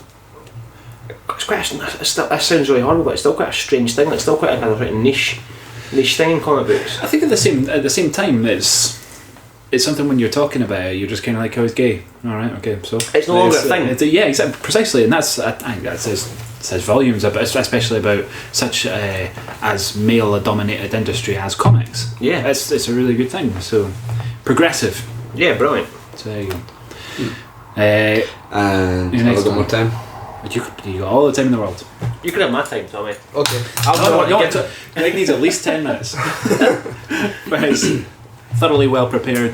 Speaker 1: It's quite a. It's still, it sounds really horrible, but it's still quite a strange thing. It's still quite a kind of niche, niche thing in comic books.
Speaker 2: I think at the same at the same time, it's it's something when you're talking about it, you're just kind of like, "Oh, he's gay." All right, okay, so
Speaker 1: It's no longer a
Speaker 2: uh,
Speaker 1: thing.
Speaker 2: it's- yeah, exactly, precisely, and that's I think that says says volumes about, especially about such uh, as male-dominated industry as comics.
Speaker 1: Yeah.
Speaker 2: it's it's a really good thing. So progressive.
Speaker 1: Yeah, brilliant.
Speaker 2: So there you go. Uh,
Speaker 3: and
Speaker 2: Your
Speaker 3: have
Speaker 2: next
Speaker 3: I got
Speaker 2: one.
Speaker 3: more time.
Speaker 2: but you you got all the time in the world.
Speaker 1: You could have my time, Tommy.
Speaker 3: Okay.
Speaker 1: I'll
Speaker 2: No,
Speaker 1: want
Speaker 2: no,
Speaker 1: to
Speaker 2: no,
Speaker 1: get
Speaker 2: Greg needs at least ten minutes. But he's thoroughly well prepared.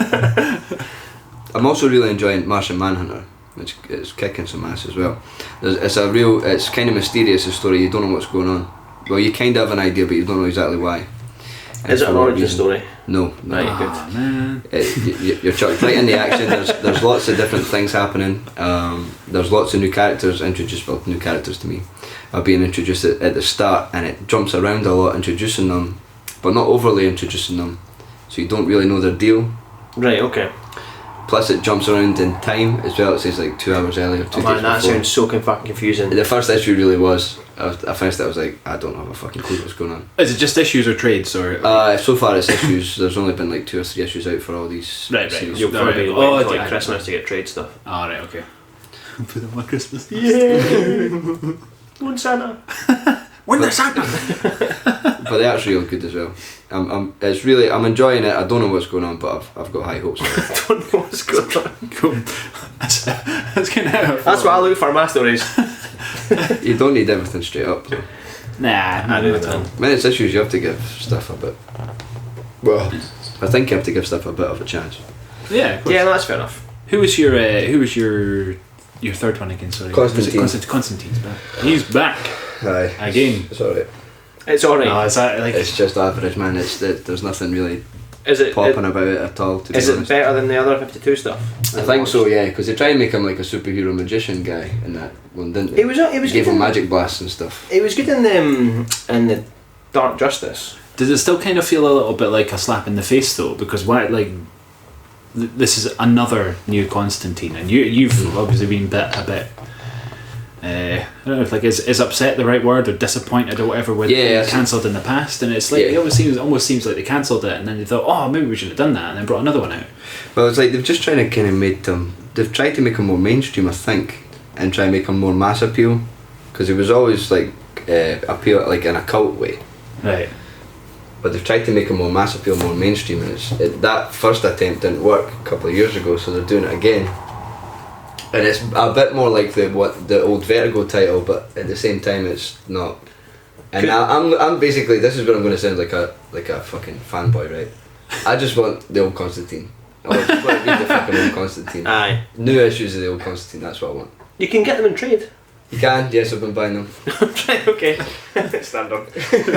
Speaker 3: I'm also really enjoying Martian Manhunter, which is kicking some ass as well. There's, it's a real, it's kind of mysterious, the story. You don't know what's going on. Well, you kind of have an idea, but you don't know exactly why. And
Speaker 1: Is it
Speaker 3: for
Speaker 1: an
Speaker 3: what
Speaker 1: origin
Speaker 3: reason.
Speaker 1: story?
Speaker 3: No, no.
Speaker 1: Right.
Speaker 2: Oh, man.
Speaker 3: It, you, you're chucked right in the action. There's there's lots of different things happening. Um, there's lots of new characters introduced. Well, new characters to me are being introduced at, at the start, and it jumps around a lot, introducing them, but not overly introducing them, so you don't really know their deal.
Speaker 1: Right, okay.
Speaker 3: Plus, it jumps around in time as well. It says like two hours earlier, two
Speaker 1: Oh man,
Speaker 3: days
Speaker 1: that
Speaker 3: before.
Speaker 1: sounds so con- fucking confusing.
Speaker 3: The first issue really was. I, was, I finished it. I was like, I don't have a fucking clue what's going on.
Speaker 2: Is it just issues or trades or?
Speaker 3: Uh, so far, it's issues. There's only been like two or three issues out for all these.
Speaker 2: Right, right.
Speaker 3: series.
Speaker 1: You'll probably
Speaker 2: Alright.
Speaker 1: wait
Speaker 2: Oh,
Speaker 1: until
Speaker 2: yeah.
Speaker 1: like Christmas to get trade stuff.
Speaker 2: Oh, right, okay. Put them on Christmas.
Speaker 1: Yeah. One Santa.
Speaker 2: When the Santa.
Speaker 3: But the art's real good as well. I'm, I'm, it's really, I'm enjoying it. I don't know what's going on, but I've, I've got high hopes.
Speaker 1: I don't know what's going on.
Speaker 2: Cool. That's, that's kind of.
Speaker 1: That's what I look for in my stories.
Speaker 3: You don't need everything straight up. Though.
Speaker 2: Nah,
Speaker 1: I
Speaker 2: no,
Speaker 1: do
Speaker 2: no.
Speaker 3: When it's issues, you have to give stuff a bit. Well, I think you have to give stuff a bit of a chance.
Speaker 2: Yeah, of course.
Speaker 1: Yeah, no, that's fair enough.
Speaker 2: Who was your uh, Who was your your third one again? Sorry,
Speaker 3: Constantine.
Speaker 2: Was it Constant- Constantine's back. He's back
Speaker 3: Aye.
Speaker 2: again.
Speaker 3: It's alright.
Speaker 1: It's alright.
Speaker 2: Oh, is that like?
Speaker 3: It's just average, man. It's it, There's nothing really
Speaker 1: Is it?
Speaker 3: popping
Speaker 1: it
Speaker 3: about it at all. To be
Speaker 1: is it
Speaker 3: honest.
Speaker 1: better than the other fifty-two stuff?
Speaker 3: I think so, yeah, because they try and make him like a superhero magician guy in that one, didn't they?
Speaker 1: He was. He was
Speaker 3: Gave
Speaker 1: good
Speaker 3: him
Speaker 1: in,
Speaker 3: magic blasts and stuff.
Speaker 1: He was good in the um, in the Dark Justice.
Speaker 2: Does it still kind of feel a little bit like a slap in the face though? Because why, like, th- this is another new Constantine, and you you've
Speaker 3: Mm.
Speaker 2: obviously been bit a bit. Uh, I don't know if like is, is upset the right word or disappointed or whatever with
Speaker 3: Yeah,
Speaker 2: being
Speaker 3: it's-
Speaker 2: cancelled in the past, and it's like
Speaker 3: Yeah.
Speaker 2: it almost seems almost seems like they cancelled it, and then they thought, oh, maybe we should have done that, and then brought another one out.
Speaker 3: Well, it's like they've just trying to kind of made them. They've tried to make him more mainstream, I think, and try and make him more mass appeal, because it was always like uh, appeal like in a cult way.
Speaker 2: Right.
Speaker 3: But they've tried to make him more mass appeal, more mainstream, and it's, it, that first attempt didn't work a couple of years ago, so they're doing it again. And it's a bit more like the what the old Vertigo title, but at the same time it's not. And
Speaker 1: Could-
Speaker 3: I, I'm I'm basically this is what I'm going to sound like a like a fucking fanboy, right? I just want the old Constantine. I want to read the fucking old Constantine.
Speaker 1: Aye.
Speaker 3: New issues of the old Constantine. That's what I want.
Speaker 1: You can get them in trade.
Speaker 3: You can, yes, I've been buying them.
Speaker 1: Right, okay. Stand up.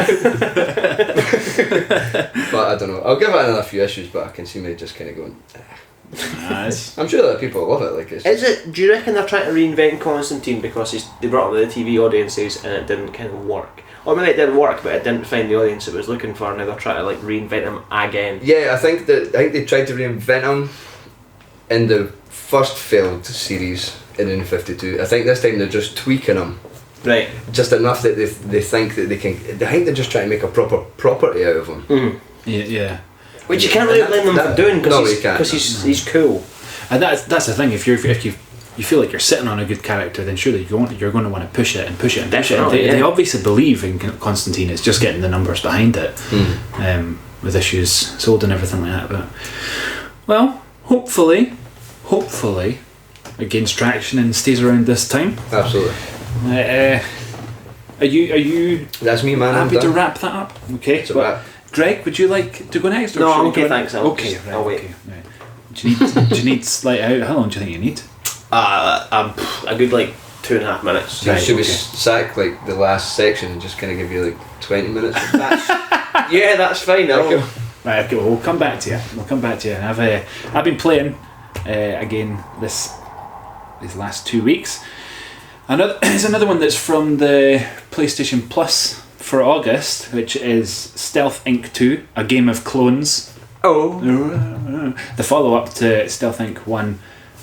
Speaker 3: But I don't know. I'll give it another few issues, but I can see me just kind of going. "Ah."
Speaker 2: Ah, it's-
Speaker 3: I'm sure that people love it. Like it's.
Speaker 1: Is it? Do you reckon they're trying to reinvent Constantine because he's, they brought him to the T V audiences and it didn't kind of work? Or maybe it did work, but it didn't find the audience it was looking for. And now they're trying to like reinvent him again.
Speaker 3: Yeah, I think that I think they tried to reinvent him in the first failed series in the New fifty-two. I think this time they're just tweaking him
Speaker 1: Right.
Speaker 3: just enough that they they think that they can. I think they're just trying to make a proper property out of him.
Speaker 1: Mm.
Speaker 2: yeah, yeah.
Speaker 1: Which you can't really
Speaker 3: And
Speaker 1: blame them
Speaker 3: that-
Speaker 1: for doing
Speaker 3: no,
Speaker 1: because
Speaker 3: you
Speaker 1: he's,
Speaker 3: can't.
Speaker 1: 'cause he's, he's cool.
Speaker 2: And that's that's the thing. If you're if you you feel like you're sitting on a good character, then surely you're going, you're going to want to push it and push it and push it. And
Speaker 1: Definitely,
Speaker 2: they, they
Speaker 1: yeah.
Speaker 2: obviously believe in Constantine. It's just getting the numbers behind it,
Speaker 3: Mm.
Speaker 2: um, with issues sold and everything like that. But well, hopefully, hopefully, it gains traction and stays around this time.
Speaker 3: Absolutely.
Speaker 2: Uh, are you are you
Speaker 3: That's me, man. I'm
Speaker 2: happy to
Speaker 3: done.
Speaker 2: wrap that up? Okay.
Speaker 3: It's a
Speaker 2: Well,
Speaker 3: wrap.
Speaker 2: Greg, would you like to go next? Or
Speaker 1: No,
Speaker 2: should
Speaker 1: I'm
Speaker 2: we
Speaker 1: okay,
Speaker 2: go-
Speaker 1: thanks, I'll
Speaker 2: okay,
Speaker 1: just-
Speaker 2: right,
Speaker 1: I'll wait.
Speaker 2: okay, right. Do you need do you need like how, how long do you think you need?
Speaker 1: Uh, um, a good like two and a half minutes.
Speaker 3: So
Speaker 2: Right,
Speaker 3: should we
Speaker 2: okay.
Speaker 3: sack like the last section and just kind of give you like twenty minutes of that?
Speaker 1: Yeah, that's fine. I'll,
Speaker 3: Okay.
Speaker 2: Right, okay, well, we'll come back to you. We'll come back to you. And I've uh, I've been playing uh, again this these last two weeks. Another there's another one that's from the PlayStation Plus for August, which is Stealth Inc two, a game of clones.
Speaker 1: Oh.
Speaker 2: The follow up to Stealth Inc one,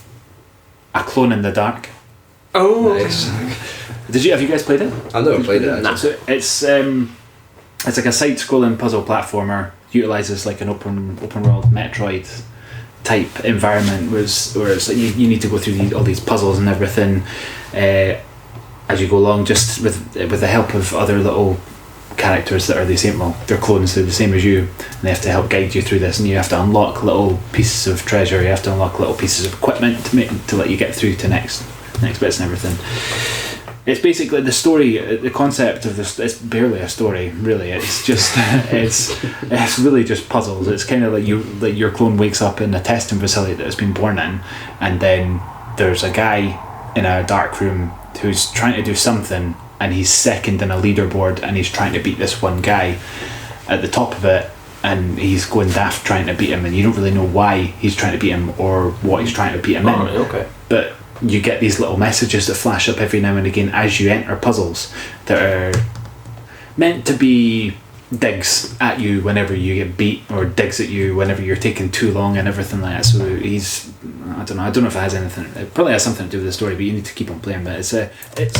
Speaker 2: A Clone in the Dark.
Speaker 1: Oh.
Speaker 3: Nice.
Speaker 2: Did you have you guys played it?
Speaker 3: I've never played it.
Speaker 1: Nah.
Speaker 3: actually.
Speaker 2: So it's um, it's like a side-scrolling puzzle platformer. Utilizes like an open open world Metroid type environment, was where it's like you, you need to go through these, all these puzzles and everything uh, as you go along, just with with the help of other little characters that are the same. Well, they're clones, they're the same as you, and they have to help guide you through this. And you have to unlock little pieces of treasure. You have to unlock little pieces of equipment to make to let you get through to next next bits and everything. It's basically the story, the concept of this. It's barely a story, really. It's just, it's, it's really just puzzles. It's kind of like you, like your clone wakes up in a testing facility that it's been born in, and then there's a guy in a dark room who's trying to do something, and he's second in a leaderboard, and he's trying to beat this one guy at the top of it, and he's going daft trying to beat him, and you don't really know why he's trying to beat him or what he's trying to beat him in.
Speaker 1: Alright, okay.
Speaker 2: But you get these little messages that flash up every now and again as you enter puzzles that are meant to be digs at you whenever you get beat, or digs at you whenever you're taking too long and everything like that. So he's, I don't know, I don't know if it has anything, it probably has something to do with the story, but you need to keep on playing. But it's a, it's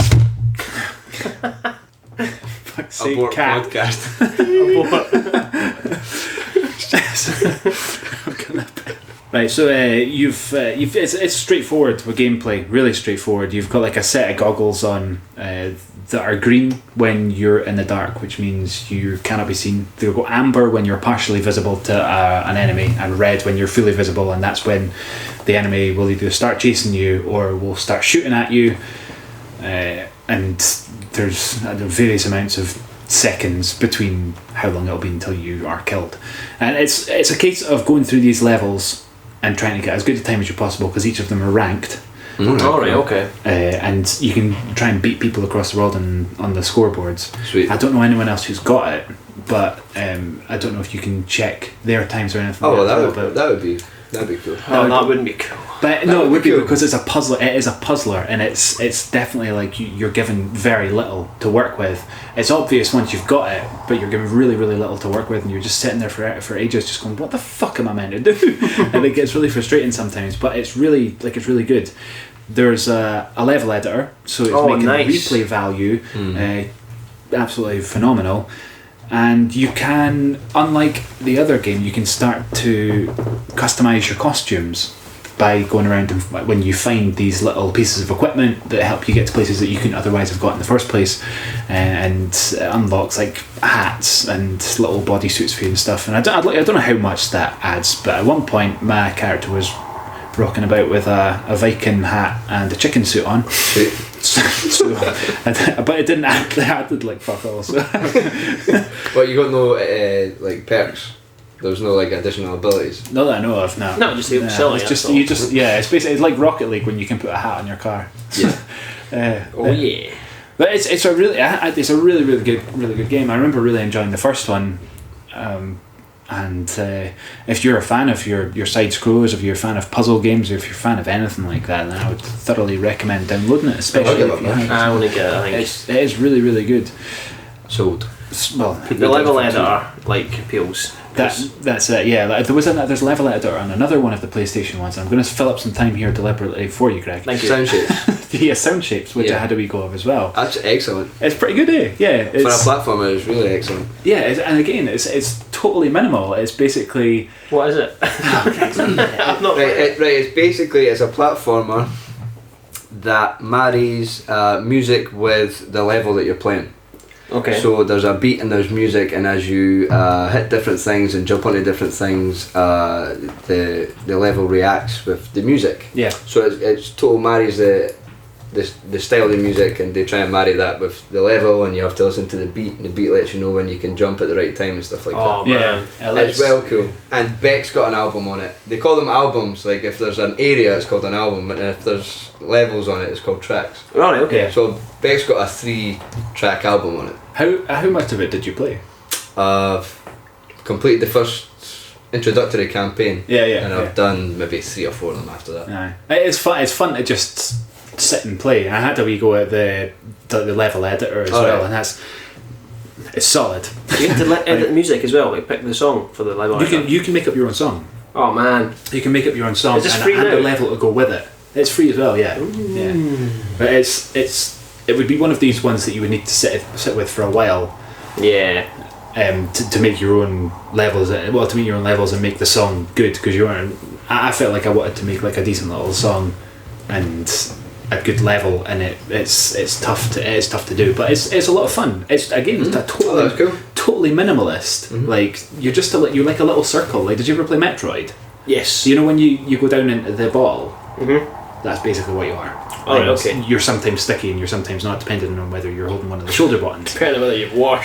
Speaker 2: fuck's sake,
Speaker 3: Abort
Speaker 2: cat.
Speaker 3: podcast.
Speaker 2: Right, so uh, you've uh, you've it's, it's straightforward with gameplay, really straightforward. You've got like a set of goggles on uh, that are green when you're in the dark, which means you cannot be seen. They'll go amber when you're partially visible to uh, an enemy, and red when you're fully visible, and that's when the enemy will either start chasing you or will start shooting at you. Uh, and there's uh, various amounts of seconds between how long it'll be until you are killed, and it's it's a case of going through these levels and trying to get as good a time as you possible, because each of them are ranked,
Speaker 3: Mm,
Speaker 1: Alright, okay.
Speaker 2: uh, and you can try and beat people across the world on, on the scoreboards.
Speaker 3: Sweet.
Speaker 2: I don't know anyone else who's got it, but um, I don't know if you can check their times or anything.
Speaker 3: Oh,
Speaker 2: like
Speaker 3: well, that
Speaker 2: that,
Speaker 3: would
Speaker 2: but,
Speaker 3: that would be that'd be cool.
Speaker 1: Oh,
Speaker 2: would-
Speaker 1: that wouldn't be cool.
Speaker 2: but
Speaker 3: that
Speaker 2: no,
Speaker 3: would
Speaker 2: it would
Speaker 3: be
Speaker 2: be
Speaker 3: cool.
Speaker 2: because it's a puzzler. It is a puzzler, and it's it's definitely like you, you're given very little to work with. It's obvious once you've got it, but you're given really really little to work with, and you're just sitting there for for ages, just going, "What the fuck am I meant to do?" And it gets really frustrating sometimes. But it's really like it's really good. There's a, a level editor, so it's
Speaker 1: Oh,
Speaker 2: making
Speaker 1: nice.
Speaker 2: replay value
Speaker 3: Mm.
Speaker 2: uh, absolutely phenomenal. And you can, unlike the other game, you can start to customize your costumes by going around and f- when you find these little pieces of equipment that help you get to places that you couldn't otherwise have got in the first place, uh, and it unlocks like hats and little bodysuits for you and stuff. And I don't, I don't know how much that adds, but at one point my character was rocking about with a, a Viking hat and a chicken suit on.
Speaker 3: Sweet.
Speaker 2: So, so, but it didn't add, it added like fuck all. So.
Speaker 3: But you got no uh, like perks. There's no like additional abilities.
Speaker 2: Not that I know of, no.
Speaker 1: No, just the
Speaker 2: Nah,
Speaker 1: silly,
Speaker 2: it's just
Speaker 1: that's
Speaker 2: you
Speaker 1: all.
Speaker 2: just yeah. It's basically it's like Rocket League when you can put a hat on your car.
Speaker 3: Yeah.
Speaker 2: uh,
Speaker 1: Oh
Speaker 2: uh,
Speaker 1: yeah.
Speaker 2: But it's it's a really I- I- it's a really really good really good game. I remember really enjoying the first one, um, and uh, if you're a fan of your your side scrollers, if you're a fan of puzzle games, or if you're a fan of anything like that, then I would thoroughly recommend downloading it, especially
Speaker 3: give
Speaker 2: if
Speaker 3: it
Speaker 2: you
Speaker 3: a
Speaker 2: have.
Speaker 1: I want to get it, I think.
Speaker 2: It's, it is really really good.
Speaker 3: Sold.
Speaker 2: S- Well,
Speaker 1: The level editor, like, appeals.
Speaker 2: That, that's it, yeah. Like, there was a, there's a level editor on another one of the PlayStation ones. And I'm going to fill up some time here deliberately for you, Greg.
Speaker 1: Thank you.
Speaker 3: Sound shapes.
Speaker 2: Yeah, Sound Shapes, which I
Speaker 3: Yeah.
Speaker 2: had a wee go of as well.
Speaker 3: That's excellent.
Speaker 2: It's pretty good, eh? Yeah,
Speaker 3: For a
Speaker 2: it's,
Speaker 3: platformer, it's really excellent.
Speaker 2: yeah, it's, and again, it's it's totally minimal. It's basically
Speaker 1: What is it? I'm not
Speaker 3: Right, it, right. It's basically it's a platformer that marries uh, music with the level that you're playing.
Speaker 1: Okay.
Speaker 3: So there's a beat and there's music, and as you uh, hit different things and jump onto different things, uh, the the level reacts with the music.
Speaker 2: yeah,
Speaker 3: So it's, it's total marries the, the the style of the music, and they try and marry that with the level, and you have to listen to the beat, and the beat lets you know when you can jump at the right time and stuff like
Speaker 1: oh,
Speaker 2: yeah.
Speaker 1: man.
Speaker 2: It
Speaker 3: that. It's
Speaker 2: lets-
Speaker 3: well cool. And Beck's got an album on it. They call them albums. Like if there's an area, it's called an album, and if there's levels on it, it's called tracks.
Speaker 1: Right, okay.
Speaker 2: Yeah.
Speaker 3: So Beck's got a three-track album on it.
Speaker 2: How how much of it did you play?
Speaker 3: I've completed the first introductory campaign,
Speaker 2: Yeah, yeah.
Speaker 3: and
Speaker 2: yeah.
Speaker 3: I've done maybe three or four of them after that.
Speaker 2: Aye. It's fun. It's fun to just sit and play. I had a wee go at the the, the level editor as
Speaker 3: Oh,
Speaker 2: well,
Speaker 3: yeah.
Speaker 2: and that's it's solid.
Speaker 1: You have to le- edit the music as well, like pick the song for the level
Speaker 2: You
Speaker 1: editor.
Speaker 2: can you can make up your own song.
Speaker 1: Oh man.
Speaker 2: You can make up your own song
Speaker 1: Is this
Speaker 2: and,
Speaker 1: free
Speaker 2: and
Speaker 1: now?
Speaker 2: the level to go with it. It's free as well, yeah. Yeah. But it's it's it would be one of these ones that you would need to sit sit with for a while,
Speaker 1: Yeah.
Speaker 2: um, to, to make your own levels. uh, Well, to make your own levels and make the song good, because you weren't. I I felt like I wanted to make like a decent little song, and a good level, and it it's it's tough to it's tough to do, but it's it's a lot of fun. It's again it's a
Speaker 3: Oh,
Speaker 2: totally
Speaker 3: that's cool.
Speaker 2: totally minimalist. Like you're just a li- you're like a little circle. Like, did you ever play Metroid?
Speaker 1: Yes.
Speaker 2: You know when you, you go down into the ball,
Speaker 1: Mhm.
Speaker 2: that's basically what you are.
Speaker 1: Oh,
Speaker 2: Like,
Speaker 1: okay.
Speaker 2: You're sometimes sticky and you're sometimes not, depending on whether you're holding one of the shoulder buttons.
Speaker 1: Depending on whether you've washed.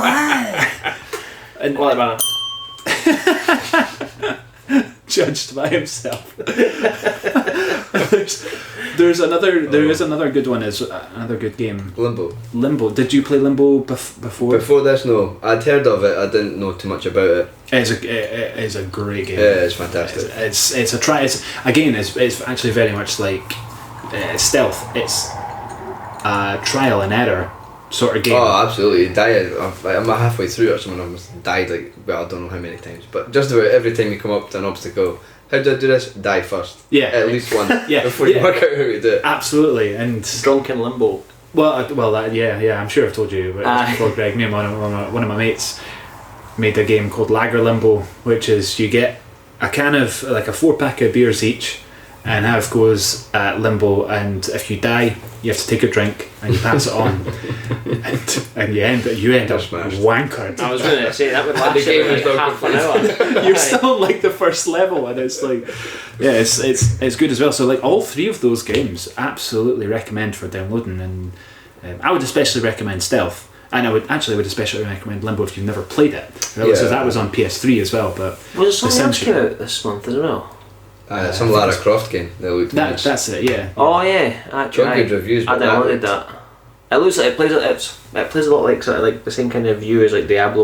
Speaker 2: And
Speaker 1: What about
Speaker 2: judged by himself. there's, there's another. There is another good one. Is uh, another good game.
Speaker 3: Limbo.
Speaker 2: Limbo. Did you play Limbo bef- before?
Speaker 3: Before this, no. I'd heard of it. I didn't know too much about it.
Speaker 2: It's a it is a great game.
Speaker 3: Yeah, it's fantastic.
Speaker 2: It's it's, it's a try. It's again. It's it's actually very much like uh, stealth. It's a trial and error sort of game.
Speaker 3: Oh, absolutely. You die. I'm I'm halfway through it or something. I almost died like, well, I don't know how many times. But just about every time you come up to an obstacle, how do I do this? Die first.
Speaker 2: Yeah.
Speaker 3: At least one.
Speaker 2: Yeah,
Speaker 3: Before you
Speaker 2: yeah.
Speaker 3: work out how to do it.
Speaker 2: Absolutely, and
Speaker 1: Drunken Limbo?
Speaker 2: well, I, well, that, yeah, yeah. I'm sure I've told you about
Speaker 1: Aye.
Speaker 2: this before, Greg. Me and one of, one of my- one of my mates made a game called Lager Limbo, which is you get a can of like a four pack of beers each, and how it goes at Limbo, and if you die, you have to take a drink and you pass it on, and, and you end you end up
Speaker 3: Smashed.
Speaker 2: wankered.
Speaker 1: I was going to say that would last
Speaker 3: The game
Speaker 1: you
Speaker 3: is
Speaker 1: like
Speaker 3: not
Speaker 1: half an hour.
Speaker 2: You're still like the first level, and it's like, yeah, it's it's it's good as well. So like all three of those games, absolutely recommend for downloading, and um, I would especially recommend Stealth, and I would actually would especially recommend Limbo if you've never played it. Well, So
Speaker 3: Yeah.
Speaker 2: that was on P S three as well, but
Speaker 1: Was there something else
Speaker 2: Essentially.
Speaker 1: came out this month as well?
Speaker 3: Uh, some Lara Croft game. That looked
Speaker 2: that
Speaker 3: nice.
Speaker 2: that's it. Yeah.
Speaker 1: Oh yeah, actually.
Speaker 3: Got good reviews.
Speaker 1: I
Speaker 3: but that
Speaker 1: downloaded
Speaker 3: looked-
Speaker 1: that. It looks like it plays it's, it plays a lot like sort of like the same kind of view as like Diablo,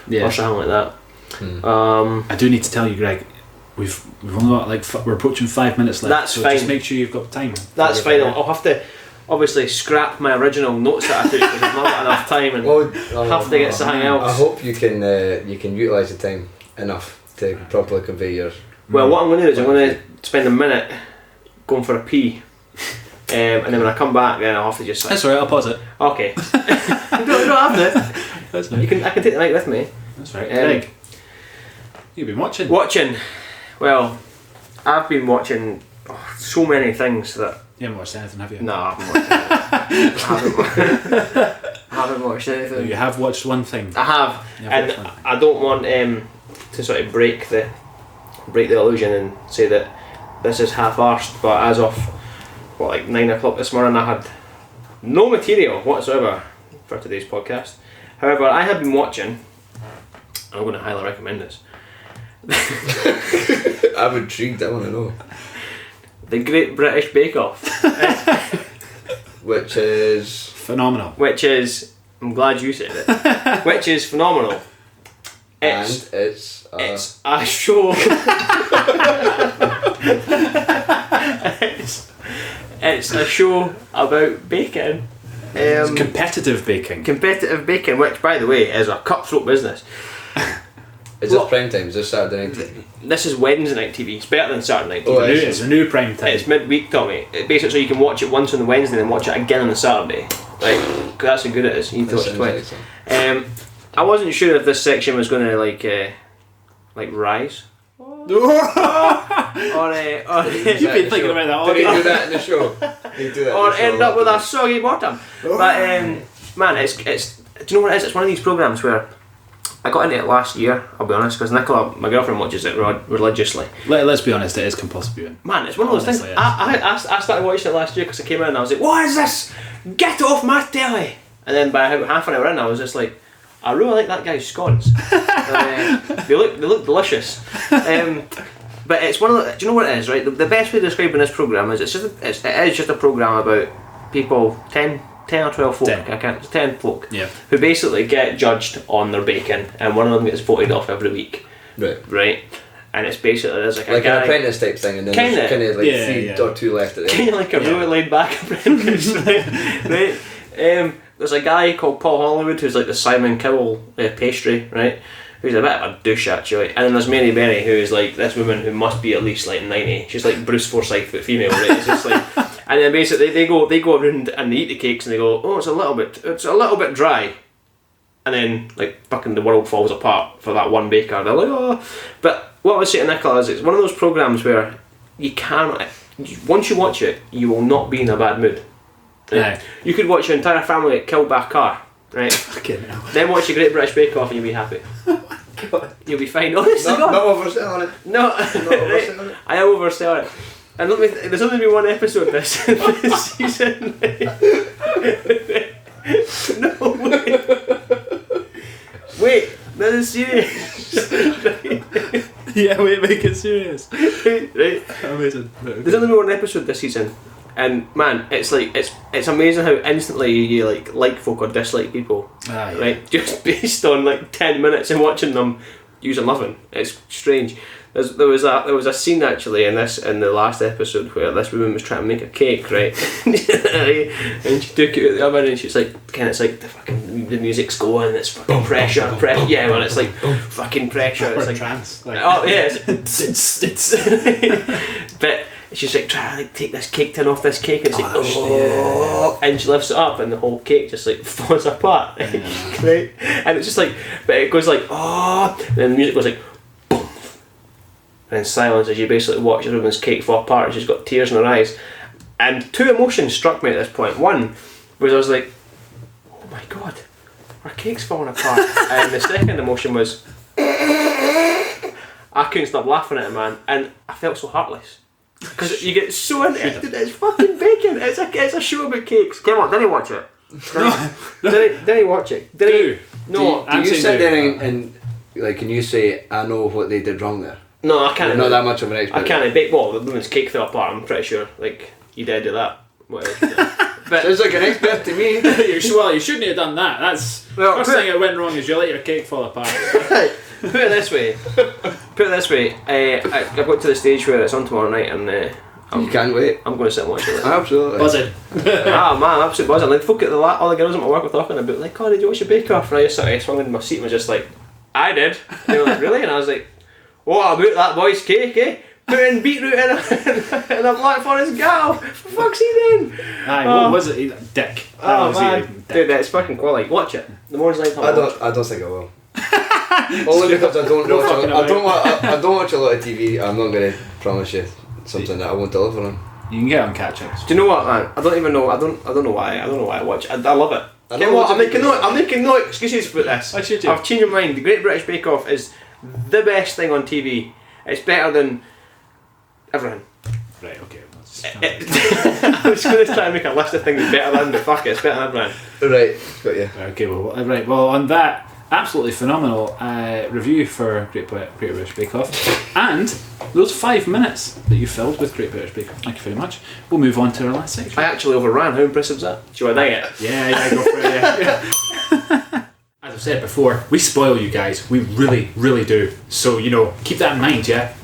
Speaker 2: Yeah.
Speaker 1: or something like that.
Speaker 3: Hmm.
Speaker 1: Um,
Speaker 2: I do need to tell you, Greg. We've we've only got like f- we're approaching five minutes left.
Speaker 1: That's
Speaker 2: so
Speaker 1: fine.
Speaker 2: Just make sure you've got time.
Speaker 1: that's
Speaker 2: for
Speaker 1: fine.
Speaker 2: your-
Speaker 1: I'll, I'll have to obviously scrap my original notes that I took because I've not got enough time and
Speaker 3: Well, oh,
Speaker 1: have to get something
Speaker 3: I
Speaker 1: else.
Speaker 3: hope you can uh, you can utilise the time enough to properly convey your.
Speaker 1: Well, what I'm going to do is I'm going to spend a minute going for a pee, um, and then when I come back, then I'll have to just. Like,
Speaker 2: That's alright. I'll pause it.
Speaker 1: okay. you, don't, you don't have to.
Speaker 2: That's
Speaker 1: You
Speaker 2: right.
Speaker 1: can. I can take the mic with me.
Speaker 2: That's right.
Speaker 1: Um,
Speaker 2: Greg, you've been watching.
Speaker 1: Watching. Well, I've been watching oh, so many things that.
Speaker 2: You haven't watched anything, have you?
Speaker 1: No, I haven't watched anything. I haven't, I haven't watched anything.
Speaker 2: You have watched one thing.
Speaker 1: I have,
Speaker 2: You have
Speaker 1: and
Speaker 2: watched one.
Speaker 1: I don't want um, to sort of break the break the illusion and say that this is half-arsed. But as of what, like nine o'clock this morning, I had no material whatsoever for today's podcast. However, I have been watching. I'm going to highly recommend this.
Speaker 3: I'm intrigued. I want to know.
Speaker 1: The Great British Bake Off,
Speaker 3: Which is
Speaker 2: Phenomenal.
Speaker 1: which is I'm glad you said it, which is phenomenal. It's
Speaker 3: and it's uh,
Speaker 1: it's a show. it's, it's a show about baking.
Speaker 2: It's
Speaker 1: Um,
Speaker 2: competitive baking.
Speaker 1: competitive baking, which by the way is a cutthroat business.
Speaker 3: is this
Speaker 1: Look-
Speaker 3: prime time? Is this Saturday night? T V?
Speaker 1: This is Wednesday night T V. It's better than Saturday night T V.
Speaker 3: Oh,
Speaker 2: New-
Speaker 3: it's-
Speaker 2: it's a new prime time.
Speaker 1: It's midweek, Tommy. It basically so you can watch it once on the Wednesday and then watch it again on the Saturday. Like, 'cause that's how good it is. You need to
Speaker 3: That
Speaker 1: watch it
Speaker 3: sounds
Speaker 1: twice.
Speaker 3: excellent.
Speaker 1: Um, I wasn't sure if this section was going to like, uh, like rise. or, uh, or,
Speaker 2: You've been thinking about that all
Speaker 3: Did he
Speaker 2: day.
Speaker 3: do that in the show? Did he do that in
Speaker 1: or
Speaker 3: the show?
Speaker 1: end up with a soggy bottom. But um, man, it's it's. Do you know what it is? It's one of these programs where I got into it last year. I'll be honest, because Nicola, my girlfriend, watches it re- religiously.
Speaker 2: Let, let's be honest, it is compulsive viewing.
Speaker 1: Man, it's one of those
Speaker 2: Honestly,
Speaker 1: things.
Speaker 2: it is.
Speaker 1: I, I I started watching it last year because I came in and I was like, "What is this? Get it off my telly!" And then by about half an hour in, I was just like, "I really like that guy's scones. uh, they look they look delicious." Um, But it's one of the, do you know what it is, right? The, the best way of describing this program is it's just a, it's, it is just a program about people, ten, ten or twelve folk,
Speaker 2: ten.
Speaker 1: I can't, ten folk,
Speaker 2: Yeah.
Speaker 1: who basically get judged on their baking, and one of them gets voted off every week,
Speaker 3: Right.
Speaker 1: right? And it's basically there's like a
Speaker 3: Like
Speaker 1: guy,
Speaker 3: an apprentice type thing, and then
Speaker 1: Kinda.
Speaker 3: there's kind of like
Speaker 2: Yeah,
Speaker 3: three
Speaker 2: yeah.
Speaker 3: or two left at the
Speaker 1: kind
Speaker 3: end.
Speaker 1: of like a
Speaker 2: Yeah.
Speaker 1: really laid back apprentice, right? right? Um, there's a guy called Paul Hollywood who's like the Simon Cowell uh, pastry, right? Who's a bit of a douche actually. And then there's Mary Berry, who is like this woman who must be at least like ninety. She's like Bruce Forsyth but female, right? It's just like, and then basically they go they go around and they eat the cakes and they go, oh, it's a little bit it's a little bit dry. And then like fucking the world falls apart for that one baker. They're like, oh. But what I was saying to Nicola is it's one of those programs where you cannot, once you watch it, you will not be in a bad mood. Right?
Speaker 2: Aye.
Speaker 1: You could watch your entire family get killed by a car, right?
Speaker 2: Fucking hell.
Speaker 1: Then watch your Great British Bake Off and you'll be happy. You'll be fine. Honestly,
Speaker 3: Not,
Speaker 1: God.
Speaker 3: not overselling it.
Speaker 1: No,
Speaker 3: Not
Speaker 1: right.
Speaker 3: overselling it.
Speaker 1: I oversell it. And look, there's only been one episode this, this season. No way. Wait, this is serious.
Speaker 2: Yeah, wait, make it serious.
Speaker 1: Right.
Speaker 2: Amazing.
Speaker 1: There's only been one episode this season, and man, it's like it's it's amazing how instantly you, you like like folk or dislike people,
Speaker 2: Ah, yeah.
Speaker 1: right? Just based on like ten minutes and watching them use a muffin. It's strange. There's, there was a there was a scene actually in this in the last episode where this woman was trying to make a cake, right? And she took it out the oven and she's like, kind of it's like the fucking the music's going, it's fucking pressure, pressure. Yeah, well, it's like fucking pressure. It's like
Speaker 2: trance. Like,
Speaker 1: oh yeah, it's, it's, it's but she's like trying to like take this cake tin off this cake and it's like oh, and she lifts it up and the whole cake just like falls apart, right? And it's just like, but it goes like oh, and then the music goes like boom, and then silence as you basically watch the woman's cake fall apart and she's got tears in her eyes. And two emotions struck me at this point. One was I was like, oh my god, her cake's falling apart, and the second emotion was I couldn't stop laughing at it, man, and I felt so heartless because you get so into it. It's fucking bacon. It's a it's a show about cakes. Come on, didn't watch it? Didn't didn't watch it? Did
Speaker 2: Do.
Speaker 1: No,
Speaker 3: Do you,
Speaker 2: I'm
Speaker 3: do you
Speaker 2: saying
Speaker 3: sit
Speaker 2: do.
Speaker 3: there and, and like, can you say, I know what they did wrong there?
Speaker 1: no, I can't.
Speaker 3: You're not that much of an expert.
Speaker 1: I can't bake. Well, the woman's cake fell apart. I'm pretty sure. Like you did do that. Whatever. But
Speaker 3: Sounds like an expert to me.
Speaker 2: You're sh- well, you shouldn't have done that. That's
Speaker 1: Well,
Speaker 2: first
Speaker 1: put-
Speaker 2: thing that went wrong is you let your cake fall apart.
Speaker 1: put it this way. Put it this way. Uh, I, I've got to the stage where it's on tomorrow night, and uh, I'm,
Speaker 3: You can't wait.
Speaker 1: I'm going to sit and watch it.
Speaker 3: Absolutely.
Speaker 2: Buzzing.
Speaker 1: Ah man, absolute buzzing. Like folk at the la- all the girls at my work were talking about like, oh, did you watch the Bake Off? And I just sort of swung into my seat and was just like, I did. They were like, really? And I was like, what about that boy's cake, eh? Putting beetroot in a, in a Black Forest gal. For fuck's he doing?
Speaker 2: Aye,
Speaker 1: Oh.
Speaker 2: what was it? He- Dick. That
Speaker 1: Oh
Speaker 2: was
Speaker 1: man,
Speaker 2: it, Dick.
Speaker 1: dude, that's fucking quality. Watch it. The more like
Speaker 3: I don't. I don't think I will. Only because I don't watch.
Speaker 2: fucking
Speaker 3: A, I don't.
Speaker 2: away.
Speaker 3: wa- I, I don't watch a lot of T V. I'm not going to promise you something that I won't deliver on.
Speaker 2: You can get on catch-ups.
Speaker 1: Do you know what, man? I don't even know. I don't. I don't know why. I don't know why I watch. I, I love it.
Speaker 3: I
Speaker 1: Okay,
Speaker 3: know
Speaker 1: what?
Speaker 3: loads
Speaker 1: I'm
Speaker 3: of
Speaker 1: making
Speaker 3: people-
Speaker 1: no. I'm making no excuses for this.
Speaker 2: I should do.
Speaker 1: I've changed my mind. The Great British Bake Off is the best thing on T V. It's better than everything.
Speaker 2: Right, okay. Let's
Speaker 1: I was going to try and make a list of things better than, but fuck it, it's better than everything.
Speaker 3: Right, got you.
Speaker 2: Okay, well, uh, right. Well, on that absolutely phenomenal uh, review for Great, Brit- Great British Bake Off, and those five minutes that you filled with Great British Bake Off, thank you very much. We'll move on to our last section.
Speaker 1: I actually overran. How impressive is that? Do you want to dig it?
Speaker 2: Yeah, yeah, go for it. Yeah. As I've said before, we spoil you guys. We really, really do. So you know, keep that in mind. Yeah.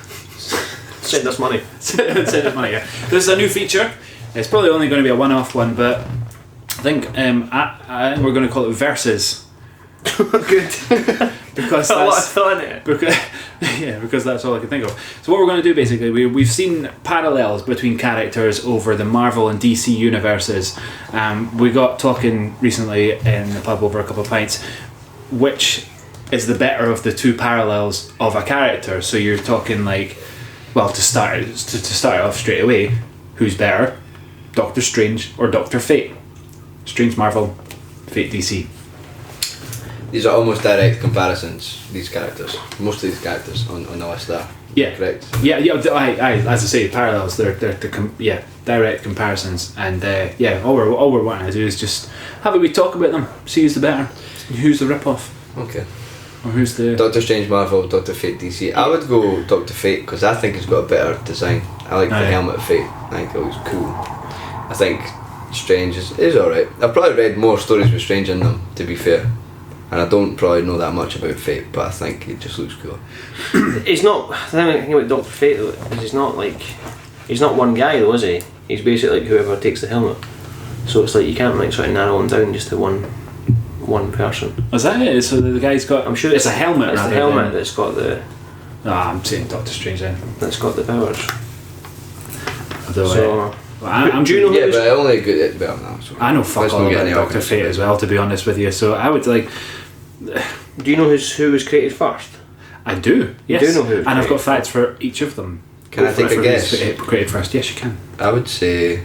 Speaker 1: Send us money.
Speaker 2: Send us money. Yeah. This is a new feature. It's probably only going to be a one-off one, but I think um, I, I think we're going to call it Versus.
Speaker 1: Good.
Speaker 2: Because
Speaker 1: A lot of
Speaker 2: that's
Speaker 1: thought in it.
Speaker 2: because yeah, because that's all I can think of. So what we're going to do basically, we we've seen parallels between characters over the Marvel and D C universes. Um, we got talking recently in the pub over a couple of pints, which is the better of the two parallels of a character. So you're talking like, well, to start to, to start off straight away, who's better, Doctor Strange or Doctor Fate? Strange Marvel, Fate D C.
Speaker 3: These are almost direct comparisons. These characters, most of these characters on, on the list there.
Speaker 2: Yeah,
Speaker 3: Correct.
Speaker 2: Yeah, yeah. I, I, as I say, parallels. They're, they're, they're com- yeah, direct comparisons, and uh, yeah, all we're all we're wanting to do is just have a wee talk about them. See who's the better, who's the rip-off,
Speaker 3: Okay.
Speaker 2: or who's the.
Speaker 3: Doctor Strange Marvel, Doctor Fate D C. I would go Doctor Fate because I think he's got a better design. I like
Speaker 2: Oh,
Speaker 3: the
Speaker 2: yeah.
Speaker 3: helmet of Fate. I think it looks cool. I think Strange is, is alright. I've probably read more stories with Strange in them, to be fair. And I don't probably know that much about Fate, but I think it just looks cool.
Speaker 1: He's not. The thing about Doctor Fate though is he's not like he's not one guy though, is he? He's basically like whoever takes the helmet. So it's like you can't like sort of narrow him down just to one one person.
Speaker 2: Was that it? So the guy's got.
Speaker 1: I'm sure
Speaker 2: it's a helmet.
Speaker 1: It's the
Speaker 2: rather
Speaker 1: helmet
Speaker 2: than-
Speaker 1: that's got the
Speaker 2: Ah, I'm saying Doctor Strange then.
Speaker 1: that's got the powers.
Speaker 2: Although, uh,
Speaker 1: So
Speaker 2: well, I, I'm
Speaker 1: do you know
Speaker 3: Yeah,
Speaker 1: who's-
Speaker 3: but I only good at well no. So
Speaker 2: I know fuck
Speaker 3: let's
Speaker 2: all
Speaker 3: not get
Speaker 2: about
Speaker 3: any
Speaker 2: Doctor
Speaker 3: arguments
Speaker 2: Fate
Speaker 3: about
Speaker 2: as well, to be honest with you. So I would like.
Speaker 1: do you know who's who was created first?
Speaker 2: I do. Yes.
Speaker 1: do know who was
Speaker 2: and I've got
Speaker 1: created
Speaker 2: facts for each of them.
Speaker 3: Can I
Speaker 2: Go for
Speaker 3: take
Speaker 2: it
Speaker 3: a
Speaker 2: for
Speaker 3: guess?
Speaker 2: who's created first? Yes, you can.
Speaker 3: I would say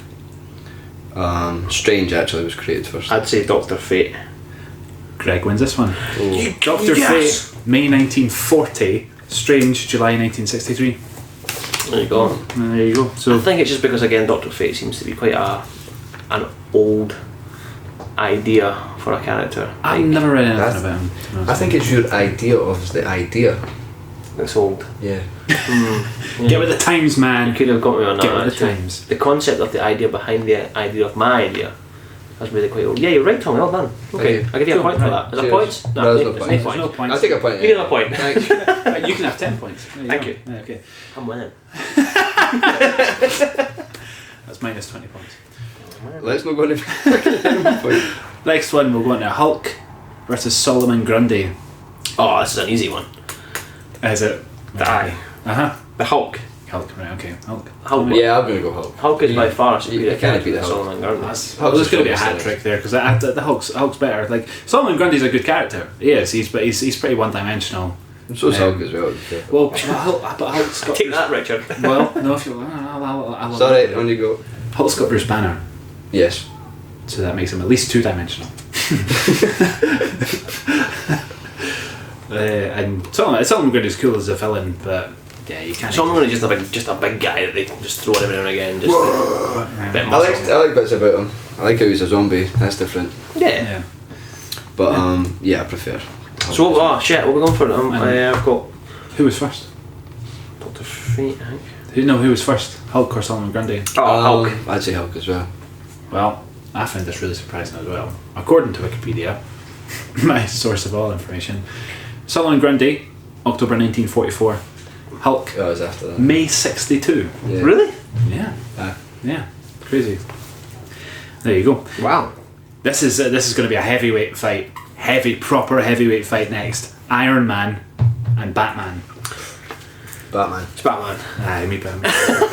Speaker 3: um, Strange actually was created first.
Speaker 1: I'd say Doctor Fate.
Speaker 2: Greg wins this one.
Speaker 3: Oh.
Speaker 2: Doctor
Speaker 1: Yes!
Speaker 2: Fate, May nineteen forty. Strange, July nineteen sixty-three.
Speaker 1: There you go.
Speaker 2: And there you go.
Speaker 1: I
Speaker 2: So
Speaker 1: think it's just because again Doctor Fate seems to be quite a an old idea for a character.
Speaker 2: I've
Speaker 1: Like,
Speaker 2: never read anything
Speaker 3: That's-
Speaker 2: about him. to be honest.
Speaker 3: I think it's your idea of the idea.
Speaker 1: it's old.
Speaker 3: Yeah.
Speaker 1: Mm,
Speaker 2: Get with the times,
Speaker 1: You
Speaker 2: man.
Speaker 1: could have got me on that.
Speaker 2: Get with the
Speaker 1: actually.
Speaker 2: times.
Speaker 1: The concept of the idea behind the idea of my idea that's really quite old. Yeah, you're right, Tom. Well done. Okay,
Speaker 3: Okay.
Speaker 1: I give you a
Speaker 2: Cool,
Speaker 1: point for
Speaker 2: right.
Speaker 1: that. Is that
Speaker 3: Cheers.
Speaker 1: points?
Speaker 3: No, there's no
Speaker 1: it's
Speaker 3: points.
Speaker 1: no
Speaker 2: There's no
Speaker 1: points.
Speaker 2: points.
Speaker 3: I'll take a point.
Speaker 1: You get a point.
Speaker 3: Thanks.
Speaker 2: Uh, you can have ten points. There
Speaker 1: Thank
Speaker 2: go.
Speaker 1: you.
Speaker 2: Yeah, okay.
Speaker 1: I'm winning.
Speaker 2: That's minus twenty points.
Speaker 3: Let's not go into point.
Speaker 2: Next one, we'll go into Hulk versus Solomon Grundy.
Speaker 1: Oh, this is an easy one.
Speaker 2: Is it?
Speaker 1: The eye.
Speaker 2: Uh huh.
Speaker 1: The Hulk.
Speaker 2: Hulk, right, okay. Hulk.
Speaker 1: Hulk.
Speaker 3: Yeah, I'm gonna go Hulk.
Speaker 1: Hulk is by far a
Speaker 3: You-
Speaker 1: superior
Speaker 3: you can't
Speaker 1: character
Speaker 3: beat
Speaker 1: to
Speaker 3: the Hulk.
Speaker 1: Solomon Grundy.
Speaker 2: That's,
Speaker 3: Hulk's
Speaker 2: well, there's going to be a
Speaker 3: is
Speaker 2: hat
Speaker 3: funny.
Speaker 2: trick there because the, the Hulk's Hulk's better. Like Solomon Grundy's a good character. He is. He's but he's, he's pretty one dimensional.
Speaker 3: And so's
Speaker 2: Um,
Speaker 3: Hulk as well. to be fair.
Speaker 2: Well, but, Hulk, but Hulk's got
Speaker 1: Take that, Richard.
Speaker 2: well, no, if you I'll, I'll, I'll,
Speaker 3: Sorry, on you go.
Speaker 2: Hulk's got Bruce Banner,
Speaker 3: Yes.
Speaker 2: so that makes him at least two dimensional. uh, and Solomon Solomon Grundy's cool as a villain, but yeah, you can't.
Speaker 1: Solomon is just a big, just a big guy that they can just throw every now and again. Just a bit
Speaker 3: I
Speaker 1: muscle.
Speaker 3: like I like bits about him. I like how he's a zombie. That's different.
Speaker 1: Yeah.
Speaker 2: Yeah.
Speaker 3: But
Speaker 2: Yeah.
Speaker 3: um, yeah, I prefer.
Speaker 1: So, oh shit, what are we going for? Um,
Speaker 2: Um,
Speaker 1: uh, I've got
Speaker 2: Who was first?
Speaker 1: Doctor Fate, I think.
Speaker 2: Who no? Who was first? Hulk or Solomon Grundy?
Speaker 1: Oh,
Speaker 3: um,
Speaker 1: Hulk.
Speaker 3: I'd say Hulk as well.
Speaker 2: Well, I found this really surprising as well. According to Wikipedia, my source of all information, Solomon Grundy, October nineteen forty-four. Hulk,
Speaker 3: Oh, it was after that.
Speaker 2: May sixty-two.
Speaker 3: Yeah.
Speaker 1: Really?
Speaker 2: Yeah,
Speaker 3: Ah.
Speaker 2: yeah, crazy. There you go.
Speaker 1: Wow.
Speaker 2: This is uh, this is going to be a heavyweight fight. Heavy, proper heavyweight fight next. Iron Man and Batman.
Speaker 3: Batman.
Speaker 1: It's Batman.
Speaker 2: Aye, me Batman.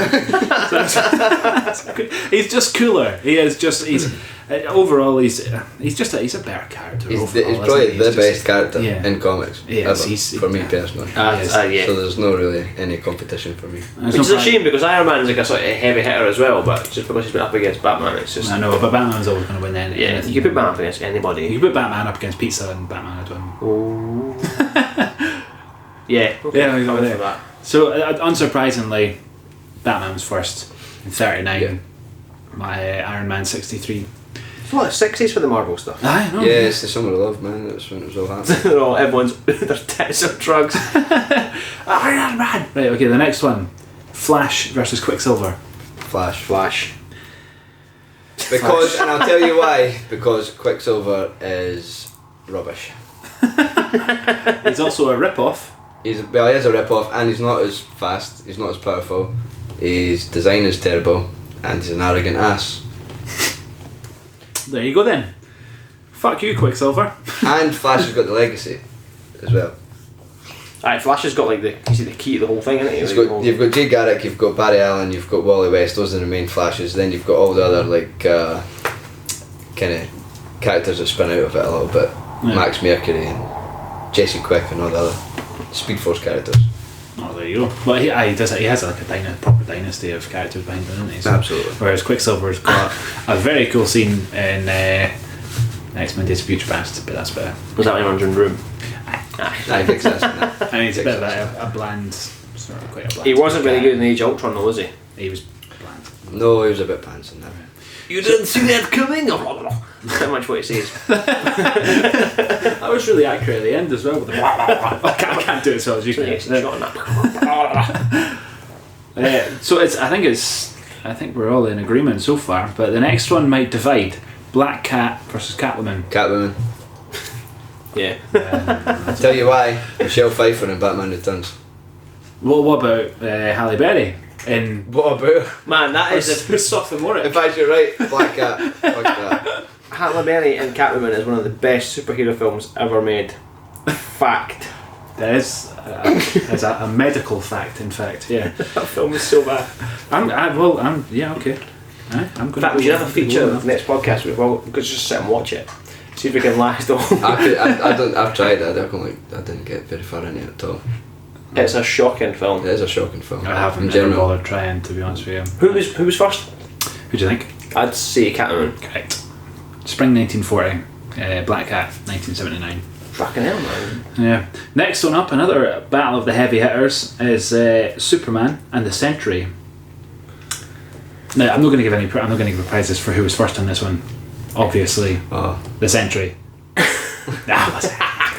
Speaker 2: He's just cooler. He is just. He's uh, overall. He's uh, he's just a he's a better character.
Speaker 3: He's,
Speaker 2: overall,
Speaker 3: the, he's
Speaker 2: isn't
Speaker 3: probably
Speaker 2: he?
Speaker 3: the
Speaker 2: He's
Speaker 3: best
Speaker 2: just-
Speaker 3: character
Speaker 2: yeah.
Speaker 3: in comics
Speaker 2: He is,
Speaker 3: ever,
Speaker 2: he's-
Speaker 3: for me
Speaker 2: yeah.
Speaker 3: personally.
Speaker 1: Uh,
Speaker 2: Yes.
Speaker 1: uh, yeah.
Speaker 3: So there's no really any competition for me.
Speaker 2: There's
Speaker 1: Which
Speaker 2: no
Speaker 1: is a
Speaker 2: point-
Speaker 1: shame because Iron Man's like a sort of heavy hitter as well, but just because he's been up against Batman, it's just
Speaker 2: I know, but Batman's always going to win then.
Speaker 1: yeah. You could put Batman up against
Speaker 2: You
Speaker 1: anybody.
Speaker 2: could put Batman up against Pizza and Batman would win.
Speaker 1: Oh. Yeah. Okay.
Speaker 2: Yeah, we go
Speaker 1: I'm
Speaker 2: there.
Speaker 1: for that.
Speaker 2: So, uh, unsurprisingly, Batman was first in thirty-nine.
Speaker 3: Yeah.
Speaker 2: My uh, Iron Man sixty-three.
Speaker 1: It's a lot of sixties for the Marvel stuff.
Speaker 2: I know.
Speaker 3: Yeah, it's the summer of love, man. That's when it was all happening.
Speaker 1: They're all everyone's their tits are drugs.
Speaker 2: Iron Man. Right. Okay. The next one, Flash versus Quicksilver.
Speaker 3: Flash.
Speaker 1: Flash.
Speaker 3: Because, and I'll tell you why. Because Quicksilver is rubbish.
Speaker 2: He's also a rip-off.
Speaker 3: He's well, he is a rip-off, and he's not as fast. He's not as powerful. His design is terrible, and he's an arrogant ass.
Speaker 2: There you go then. Fuck you, Quicksilver.
Speaker 3: And Flash has got the legacy as well.
Speaker 1: Alright, Flash has got like the he's the key to the whole thing, isn't he?
Speaker 3: He's
Speaker 1: Like,
Speaker 3: got, you've got Jay Garrick, you've got Barry Allen, you've got Wally West. Those are the main Flashes. Then you've got all the other like uh, kind of characters that spin out of it a little bit.
Speaker 2: Yeah.
Speaker 3: Max Mercury and Jesse Quick and all the other Speed Force characters.
Speaker 2: Oh, there you go. Well, he, aye, he does. He has like a dyna- proper dynasty of characters behind him, doesn't he? So-
Speaker 3: Absolutely.
Speaker 2: Whereas Quicksilver's got a very cool scene in uh, X-Men: Days of Future Past, but that's better.
Speaker 1: was that when he runs in the room?
Speaker 3: Aye, fix this, man.
Speaker 2: I mean, it's a bit of a, a bland, sort of quite a bland.
Speaker 1: He wasn't really
Speaker 2: guy.
Speaker 1: good in Age of Ultron though, was he?
Speaker 2: He was bland.
Speaker 3: No, he was a bit pants in that.
Speaker 1: You didn't see that coming. Pretty much what he says.
Speaker 2: That was really accurate at the end as well. With the I, can't, I can't do it as well as you
Speaker 1: Really
Speaker 2: can.
Speaker 1: excellent shot on that.
Speaker 2: Uh, so it's. I think it's. I think we're all in agreement so far. But the next one might divide. Black Cat versus Catwoman.
Speaker 3: Catwoman.
Speaker 1: Yeah.
Speaker 3: I'll tell you why. Michelle Pfeiffer in Batman Returns.
Speaker 2: Well, what about uh, Halle Berry in?
Speaker 3: What about?
Speaker 1: Man, that is a
Speaker 2: Who's Soft and Warwick?
Speaker 3: In fact, you're right. Black Cat. Fuck that.
Speaker 1: Halle Berry and Catwoman is one of the best superhero films ever made. Fact.
Speaker 2: That is a, is a, a medical fact. In fact, yeah.
Speaker 1: That film is so bad.
Speaker 2: I'm. I, well, I'm. Yeah. Okay. Aye, I'm
Speaker 1: In
Speaker 2: going.
Speaker 1: fact, we should have a feature of the next podcast. We well, we could just sit and watch it. See if we can last all.
Speaker 3: I, could, I, I don't. I've tried it. I don't like. I didn't get very far in it at all.
Speaker 1: It's a shocking film.
Speaker 3: It is a shocking film.
Speaker 2: I haven't
Speaker 3: in
Speaker 2: never
Speaker 3: general.
Speaker 2: bothered trying, to be honest with you.
Speaker 1: Who was who was first?
Speaker 2: Who do you think?
Speaker 1: I'd say Catwoman.
Speaker 2: Correct. Spring nineteen forty. Uh, Black Cat nineteen seventy-nine.
Speaker 1: Fucking hell, man.
Speaker 2: Yeah. Next one up, another battle of the heavy hitters is uh, Superman and the Sentry. No, I'm not going to give any. I'm not going to give prizes for who was first on this one. Obviously,
Speaker 3: Oh.
Speaker 2: the Sentry. Ah, was it?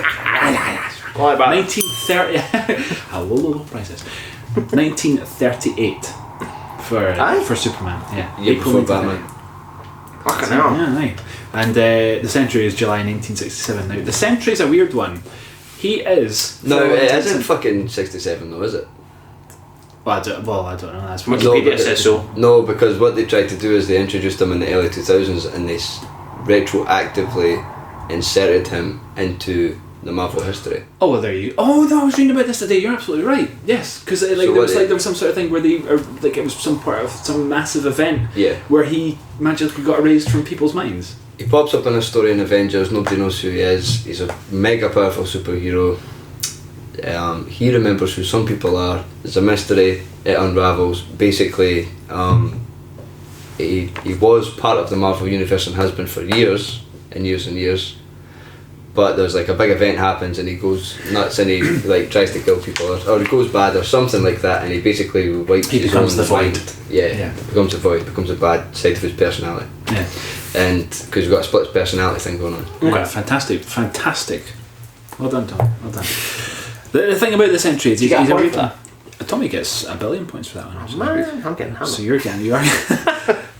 Speaker 1: What about
Speaker 2: nineteen thirty. Hello, prizes. nineteen thirty-eight for
Speaker 1: Aye?
Speaker 2: for Superman. Yeah.
Speaker 3: Year
Speaker 2: April
Speaker 3: before
Speaker 2: nineteen thirty-eight.
Speaker 3: Batman.
Speaker 1: Fucking hell.
Speaker 2: Yeah, aye. And uh, the Sentry is July nineteen sixty-seven. Now, the Sentry's a weird one. He is.
Speaker 3: No,
Speaker 2: for all
Speaker 3: it
Speaker 2: intents
Speaker 3: isn't
Speaker 2: and-
Speaker 3: fucking sixty-seven though, is it?
Speaker 2: Well, I don't, well, I don't know. That's
Speaker 1: Wikipedia
Speaker 3: because-
Speaker 1: says so.
Speaker 3: No, because what they tried to do is they introduced him in the early two thousands and they s- retroactively inserted him into the Marvel history.
Speaker 2: Oh, well, there you. Oh, no, I was reading about this today. You're absolutely right. Yes, because like
Speaker 3: So
Speaker 2: there
Speaker 3: what
Speaker 2: was
Speaker 3: they-
Speaker 2: like there was some sort of thing where they, or like it was some part of some massive event
Speaker 3: Yeah.
Speaker 2: where he magically got erased from people's minds.
Speaker 3: He pops up in a story in Avengers, nobody knows who he is. He's a mega powerful superhero. Um, he remembers who some people are. It's a mystery, it unravels. Basically, um, he, he was part of the Marvel Universe and has been for years and years and years. But there's like a big event happens and he goes nuts and he like tries to kill people or, or he goes bad or something like that and he basically wipes
Speaker 2: He
Speaker 3: his
Speaker 2: becomes
Speaker 3: own
Speaker 2: the Void.
Speaker 3: mind. Yeah,
Speaker 2: Yeah.
Speaker 3: becomes a void, becomes a bad side of his personality.
Speaker 2: Yeah.
Speaker 3: And because you've got a split personality thing going on.
Speaker 2: Okay, fantastic, fantastic. Well done, Tom. Well done. The, the thing about the Sentry is he's,
Speaker 1: You get a
Speaker 2: he's a
Speaker 1: point
Speaker 2: weird
Speaker 1: for
Speaker 2: one. Tommy gets a billion points for that one.
Speaker 1: Man, I'm getting hammered.
Speaker 2: So you're getting you are.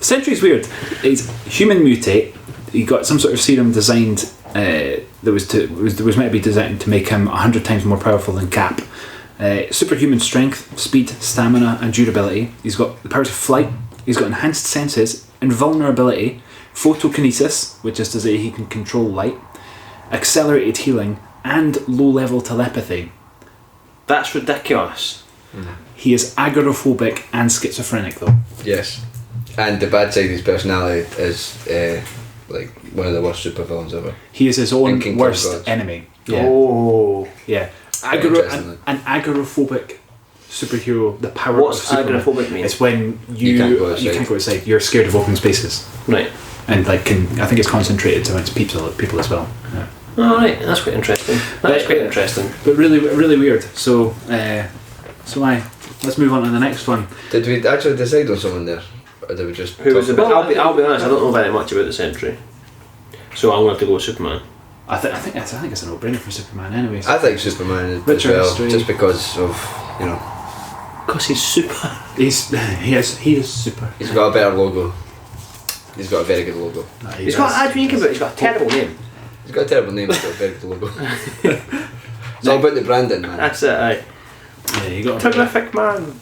Speaker 2: Sentry's weird. He's human mutate. He got some sort of serum designed uh, that was to was that was meant to be designed to make him a hundred times more powerful than Cap. Uh, superhuman strength, speed, stamina, and durability. He's got the powers of flight. He's got enhanced senses, invulnerability, photokinesis, which is to say he can control light, accelerated healing, and low-level telepathy.
Speaker 1: That's ridiculous.
Speaker 2: He is agoraphobic and schizophrenic, though.
Speaker 3: Yes. And the bad side of his personality is uh, like one of the worst supervillains ever.
Speaker 2: He is his own
Speaker 3: And King
Speaker 2: worst
Speaker 3: Kong gods.
Speaker 2: enemy. Yeah,
Speaker 1: Oh.
Speaker 2: yeah.
Speaker 3: Very
Speaker 2: Agora-
Speaker 3: interesting,
Speaker 2: an, an agoraphobic superhero. The power
Speaker 1: What's
Speaker 2: of Superman.
Speaker 1: agoraphobic mean?
Speaker 2: It's when you
Speaker 3: You can't go
Speaker 2: you
Speaker 3: outside.
Speaker 2: can't go outside. You're scared of open spaces,
Speaker 1: Right.
Speaker 2: and like can I think it's concentrated amongst people people as well. Yeah.
Speaker 1: All right. That's quite interesting. That's
Speaker 2: But-
Speaker 1: quite interesting.
Speaker 2: But really, really weird. So, uh, so I let's move on to the next one.
Speaker 3: Did we actually decide on someone there? Or did we just
Speaker 1: Who was
Speaker 3: talk
Speaker 1: the?
Speaker 3: about-
Speaker 1: I'll be. I'll be honest. I don't know very much about the Sentry. So I'm gonna have to go with Superman.
Speaker 2: I, th- I think it's, I think it's a no-brainer for Superman, anyways.
Speaker 3: I think Superman as
Speaker 2: Richard
Speaker 3: well,
Speaker 2: History.
Speaker 3: just because of, you know,
Speaker 1: Because he's super.
Speaker 2: He's he is he is super.
Speaker 3: he's got a better logo. He's got a very good logo.
Speaker 2: No, he
Speaker 1: He's
Speaker 2: does.
Speaker 1: got. I think about it. He's got a terrible name.
Speaker 3: He's got a terrible name, he's got a very good logo. It's all about the branding, man.
Speaker 1: That's it. Aye.
Speaker 2: Yeah, you got a bit of-
Speaker 1: Terrific man.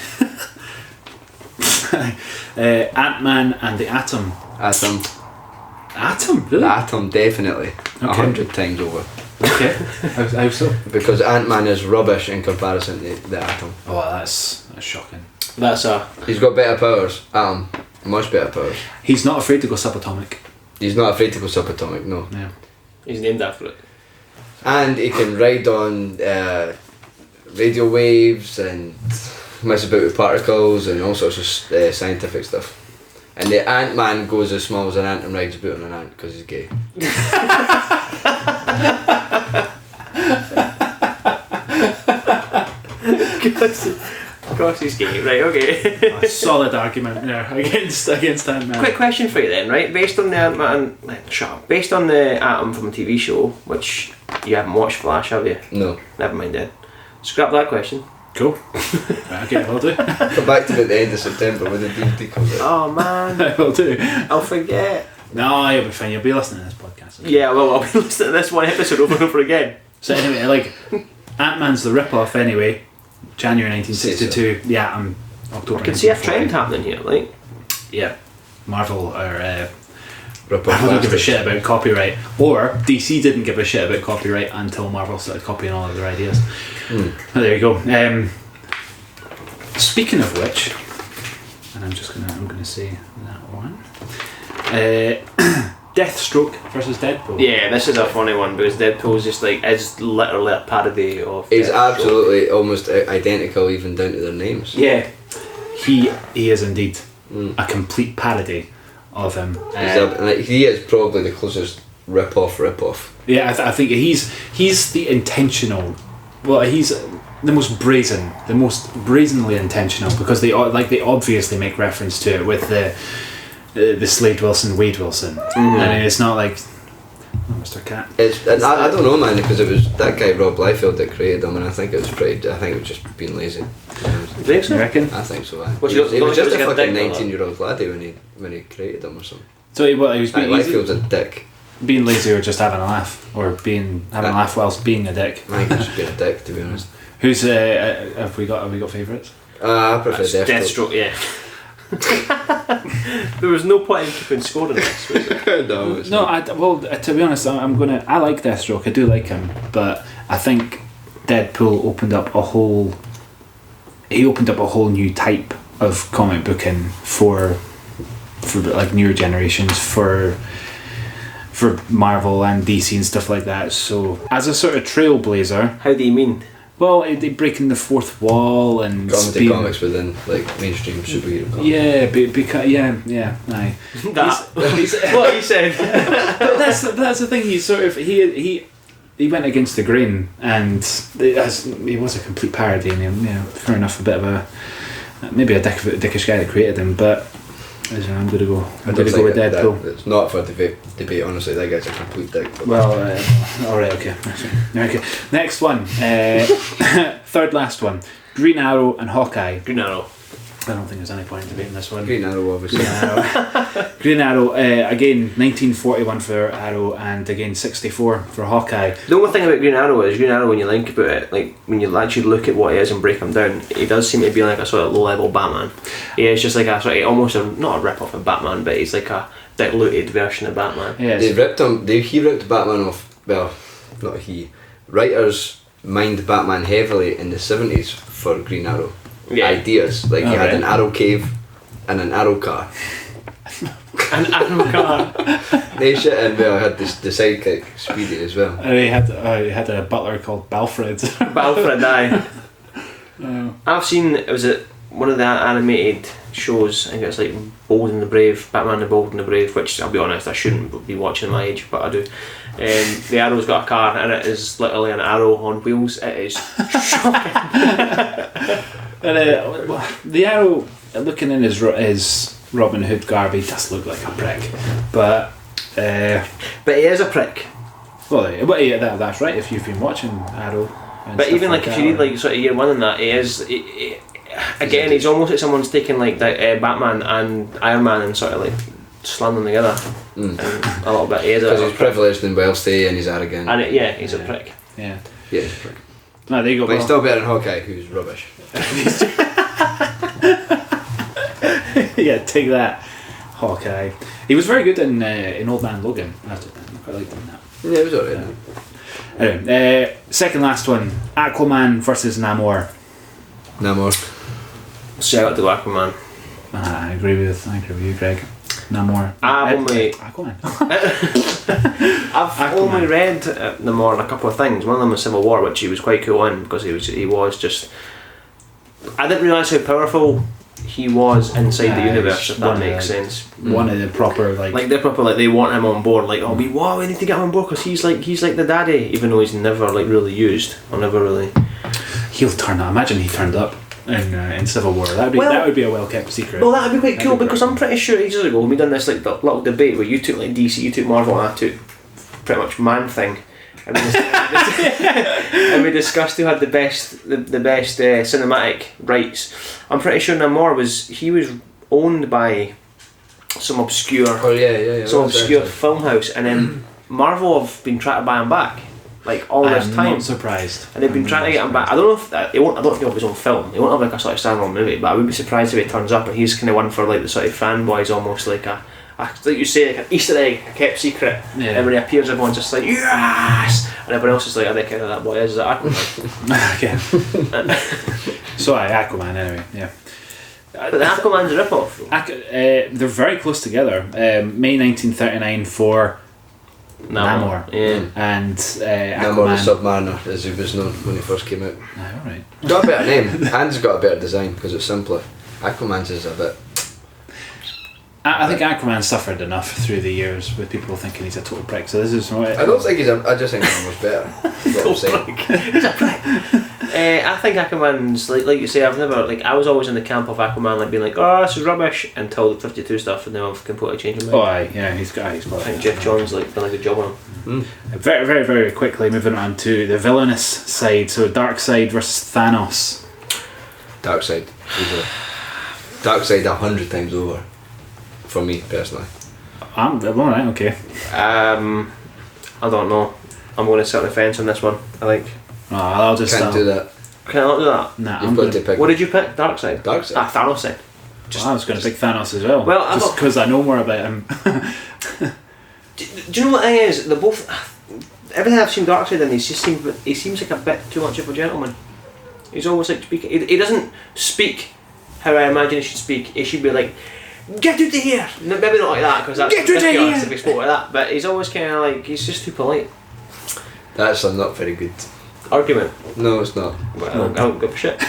Speaker 2: uh, Ant-Man and the Atom.
Speaker 3: Atom.
Speaker 2: Atom, really?
Speaker 3: The Atom, definitely. A
Speaker 2: Okay.
Speaker 3: hundred times over.
Speaker 2: Okay. How, how so?
Speaker 3: Because Ant-Man is rubbish in comparison to the Atom.
Speaker 2: Oh, that's that's shocking.
Speaker 1: That's a.
Speaker 3: He's got better powers. Atom. Much better powers.
Speaker 2: He's not afraid to go subatomic.
Speaker 3: He's not afraid to go subatomic, no.
Speaker 2: Yeah.
Speaker 1: He's named after it.
Speaker 3: And he can ride on uh, radio waves and mess about with particles and all sorts of uh, scientific stuff. And the Ant-Man goes as small as an ant and rides about on an ant because he's gay.
Speaker 1: Of course he's gay. Right. Okay.
Speaker 2: A solid argument there against against Ant-Man.
Speaker 1: Quick question for you then, right? Based on the Ant-Man, shut up. Based on the Atom from a T V show, which you haven't watched Flash, have you?
Speaker 3: No.
Speaker 1: Never mind then. Scrap that question.
Speaker 2: Cool. Right, okay, will do.
Speaker 3: Come back to it at the end of September when the D V D comes out.
Speaker 1: Oh man,
Speaker 2: will do.
Speaker 1: I'll forget.
Speaker 2: No, you'll be fine. You'll be listening to this podcast.
Speaker 1: Yeah, well, I'll be listening to this one episode over and over again.
Speaker 2: So anyway, like Ant-Man's the rip-off anyway. January nineteen sixty-two. The Atom. October.
Speaker 1: I can see a
Speaker 2: nineteen forty.
Speaker 1: trend happening here, like.
Speaker 2: Yeah. Marvel are. Uh,
Speaker 3: Rip off
Speaker 2: Marvel don't give a
Speaker 3: plastic.
Speaker 2: shit about copyright, or D C didn't give a shit about copyright until Marvel started copying all of their ideas.
Speaker 3: Hmm.
Speaker 2: Oh, there you go. Um, speaking of which, and I'm just gonna I'm gonna say that one. Uh, Deathstroke versus Deadpool.
Speaker 1: Yeah, this is a funny one because Deadpool's just like is literally a parody of.
Speaker 3: He's
Speaker 1: Deathstroke.
Speaker 3: absolutely almost i- identical even down to their names.
Speaker 1: Yeah.
Speaker 2: He he is indeed
Speaker 3: Mm.
Speaker 2: a complete parody of him.
Speaker 3: He's
Speaker 2: Uh,
Speaker 3: a, like, he is probably the closest rip-off rip-off.
Speaker 2: Yeah, I, th- I think he's he's the intentional. Well, he's the most brazen, the most brazenly intentional because they o- like they obviously make reference to it with the uh, the Slade Wilson, Wade Wilson. I mean, it's not like oh, Mister Cat.
Speaker 3: It's, and I, I don't know, man, because it was that guy Rob Liefeld that created them, and I think it was pretty. I think it was just being lazy.
Speaker 1: You think
Speaker 2: You
Speaker 1: so?
Speaker 2: reckon?
Speaker 3: I think so. I,
Speaker 1: Well,
Speaker 3: he,
Speaker 1: you
Speaker 3: was,
Speaker 1: don't-
Speaker 3: he was
Speaker 1: don't
Speaker 3: just
Speaker 1: you
Speaker 3: a
Speaker 1: think he's a
Speaker 3: fucking
Speaker 1: dick or
Speaker 3: nineteen-year-old laddie when he when he created them or something.
Speaker 2: So he, what, he was
Speaker 3: Aye,
Speaker 2: being,
Speaker 3: Liefeld's a dick.
Speaker 2: being lazy or just having a laugh or being having a
Speaker 3: Uh,
Speaker 2: laugh whilst being a dick.
Speaker 3: I think he's just being a dick, to be honest.
Speaker 2: Who's uh, uh, have we got? Have we got favourites?
Speaker 3: Uh, I prefer
Speaker 1: That's
Speaker 3: Deathstroke.
Speaker 1: Deathstroke, yeah. There was no point in keeping score in this, was there?
Speaker 3: no, it's
Speaker 2: No,
Speaker 3: not.
Speaker 2: I, well, uh, to be honest, I- I'm gonna. I like Deathstroke. I do like him, but I think Deadpool opened up a whole. He opened up a whole new type of comic booking for, for like newer generations for. For Marvel and D C and stuff like that. So, as a sort of trailblazer,
Speaker 1: How do you mean?
Speaker 2: well, they breaking the fourth wall and
Speaker 3: Comedy
Speaker 2: being-
Speaker 3: comics within like mainstream superhero comics.
Speaker 2: Yeah, because yeah, yeah, aye.
Speaker 1: That.
Speaker 2: He's- he's-
Speaker 1: What you said?
Speaker 2: But that's that's the thing. He sort of he he he went against the grain, and it has, he was a complete parody. And you know, fair enough, a bit of a maybe a dick, dickish guy that created him, but as you know, I'm gonna go. I'm
Speaker 3: I
Speaker 2: gonna
Speaker 3: don't
Speaker 2: go with
Speaker 3: think that-
Speaker 2: Deadpool.
Speaker 3: that- It's not for debate. Debate, honestly. That guy's a complete dick. But
Speaker 2: Well, uh, all right, okay, that's fine. Okay. Next one, uh, third last one: Green Arrow and Hawkeye.
Speaker 1: Green Arrow.
Speaker 2: I don't think there's any point in debating this one.
Speaker 3: Green Arrow, obviously.
Speaker 2: Green Arrow. Green Arrow, uh, again, nineteen forty-one for Arrow, and again, sixty-four for Hawkeye.
Speaker 1: The only thing about Green Arrow is Green Arrow, when you think about it, like when you actually look at what he is and break him down, he does seem to be like a sort of low level Batman. He is just like a sort of almost a, not a rip off of Batman, but he's like a diluted version of Batman.
Speaker 2: Yeah,
Speaker 3: They ripped him. They he ripped Batman off. Well, not he. Writers mined Batman heavily in the seventies for Green Arrow
Speaker 1: Yeah.
Speaker 3: ideas. Like he
Speaker 2: Oh,
Speaker 3: had
Speaker 2: right.
Speaker 3: an Arrow cave and an Arrow car.
Speaker 1: An Arrow car.
Speaker 3: They shit, and well, I had this the sidekick Speedy as well.
Speaker 2: and he had uh, he had a butler called Balfred.
Speaker 1: Balfred, aye.
Speaker 2: Oh.
Speaker 1: I've seen, it was it one of the animated shows, I think it's like Bold and the Brave, Batman the Bold and the Brave, which I'll be honest, I shouldn't be watching at my age, but I do. Um, the Arrow's got a car and it is literally an arrow on wheels. It is shocking.
Speaker 2: And, uh, well, the Arrow, looking in his, ro- his Robin Hood garb, he does look like a prick. But, uh,
Speaker 1: But he is a prick.
Speaker 2: well, uh, but yeah, that, that's right if you've been watching Arrow. and
Speaker 1: But
Speaker 2: stuff
Speaker 1: even like if
Speaker 2: that,
Speaker 1: you read
Speaker 2: or-
Speaker 1: like sort of year one and that, he is. He, he, again, he's almost like someone's taken like the, uh, Batman and Iron Man and sort of like slammed them together.
Speaker 3: Mm.
Speaker 1: And a little bit. He is
Speaker 3: Because
Speaker 1: a,
Speaker 3: he's privileged and wealthy and he's arrogant.
Speaker 1: and it, yeah, he's a
Speaker 2: Yeah.
Speaker 1: prick.
Speaker 2: Yeah.
Speaker 3: Yeah, he's a prick.
Speaker 2: No, there you go.
Speaker 3: But he's
Speaker 2: well.
Speaker 3: still better than Hawkeye, who's rubbish.
Speaker 2: Yeah, take that, Hawkeye. He was very good in uh, in Old Man Logan. I have to admit, I quite liked him in that.
Speaker 3: Yeah, it was alright.
Speaker 2: Yeah. Anyway, uh, second last one: Aquaman versus Namor.
Speaker 3: Namor.
Speaker 1: Shout out to Aquaman.
Speaker 2: Ah, I agree with I agree with you, Greg. Namor.
Speaker 1: I've
Speaker 2: Uh,
Speaker 1: only-
Speaker 2: Aquaman.
Speaker 1: I've
Speaker 2: Aquaman.
Speaker 1: only read uh, Namor on a couple of things. One of them was Civil War, which he was quite cool in because he was he was just. I didn't realise how powerful he was inside
Speaker 2: Yeah,
Speaker 1: the universe.
Speaker 2: he's
Speaker 1: If that
Speaker 2: one of
Speaker 1: makes
Speaker 2: the-
Speaker 1: sense.
Speaker 2: One of the proper like.
Speaker 1: Like they're proper, like they want him on board. Like, oh, we wow, we need to get him on board because he's like he's like the daddy, even though he's never like really used or never really.
Speaker 2: he'll turn up. Imagine he turned up in uh, in Civil War. That'd be
Speaker 1: Well-
Speaker 2: that would be a well kept secret.
Speaker 1: Well, that'd be quite
Speaker 2: That'd
Speaker 1: cool
Speaker 2: be
Speaker 1: because
Speaker 2: great.
Speaker 1: I'm pretty sure ages ago we done this like the little debate where you took like D C, you took Marvel, and I took pretty much Man Thing, and we, dis- and we discussed who had the best the, the best uh, cinematic rights. I'm pretty sure Namor was he was owned by some obscure
Speaker 3: Oh yeah, yeah, yeah.
Speaker 1: some
Speaker 3: what was that
Speaker 1: obscure
Speaker 3: actually?
Speaker 1: film house, and then Marvel have been trying to buy him back like all this
Speaker 2: I'm
Speaker 1: time.
Speaker 2: not surprised.
Speaker 1: And they've been
Speaker 2: I'm
Speaker 1: trying to
Speaker 2: not
Speaker 1: get him back. I don't know if uh, he won't. I don't think he'll have his own film. He won't have like a sort of standalone movie. But I would be surprised if he turns up and he's kind of one for like the sort of fanboys, almost like a, a like you say, like an Easter egg, a kept secret.
Speaker 2: Yeah.
Speaker 1: And when he appears, everyone's just like yes, and everyone else is like, I think who that boy is. Is it Aquaman?
Speaker 2: Okay. So I Aquaman anyway. Yeah.
Speaker 1: But the Aquaman's a rip-off. though.
Speaker 2: Aqu- uh, they're very close together. Um, May nineteen thirty-nine for Namor.
Speaker 1: Yeah.
Speaker 2: and uh,
Speaker 3: Namor the
Speaker 2: Aquaman.
Speaker 3: Submariner, as he was known when he first came out.
Speaker 2: Ah, all right.
Speaker 3: Got a better name, and it's got a better design because it's simpler. Aquaman's is a bit.
Speaker 2: I, I think Aquaman suffered enough through the years with people thinking he's a total prick. So this is.
Speaker 3: I don't think he's a. I just think Namor's better. That's what I'm saying.
Speaker 1: He's a prick. Uh, I think Aquaman's like like you say. I've never like I was always in the camp of Aquaman, like being like, oh, this is rubbish until the fifty-two stuff, and then I've completely changed my
Speaker 2: Oh,
Speaker 1: mind.
Speaker 2: aye, yeah, he's got. He's got
Speaker 1: I think Jeff Johns like done a good job on him.
Speaker 2: Very, very, very quickly moving on to the villainous side. So Darkseid versus Thanos.
Speaker 3: Darkseid. Easily. Darkseid a hundred times over. For me personally.
Speaker 2: I'm all right. Okay.
Speaker 1: Um, I don't know. I'm going to sit on the fence on this one. I think.
Speaker 2: Oh, I'll just.
Speaker 3: Can't
Speaker 2: uh,
Speaker 3: do that.
Speaker 1: Can I not do that?
Speaker 2: Nah,
Speaker 3: You've
Speaker 2: I'm
Speaker 3: got
Speaker 2: gonna,
Speaker 3: to pick.
Speaker 1: What did you pick? Darkseid.
Speaker 3: Darkseid.
Speaker 1: Ah, Thanos said.
Speaker 2: Just, I was going to pick Thanos as well.
Speaker 1: Well, I'm
Speaker 2: just
Speaker 1: not-
Speaker 2: because I know more about him.
Speaker 1: Do, do you know what the thing is? They're both. Everything I've seen Darkseid in, he just seems he seems like a bit too much of a gentleman. He's always like speaking. He, he doesn't speak how I imagine he should speak. He should be like, "Get out of here!" No, maybe not like that because that's
Speaker 2: Get out of
Speaker 1: ridiculous
Speaker 2: here!
Speaker 1: if he spoke like that. But he's always kind of like he's just too polite.
Speaker 3: That's a not very good.
Speaker 1: Argument.
Speaker 3: No, it's not.
Speaker 1: Well, I don't, I don't give a shit.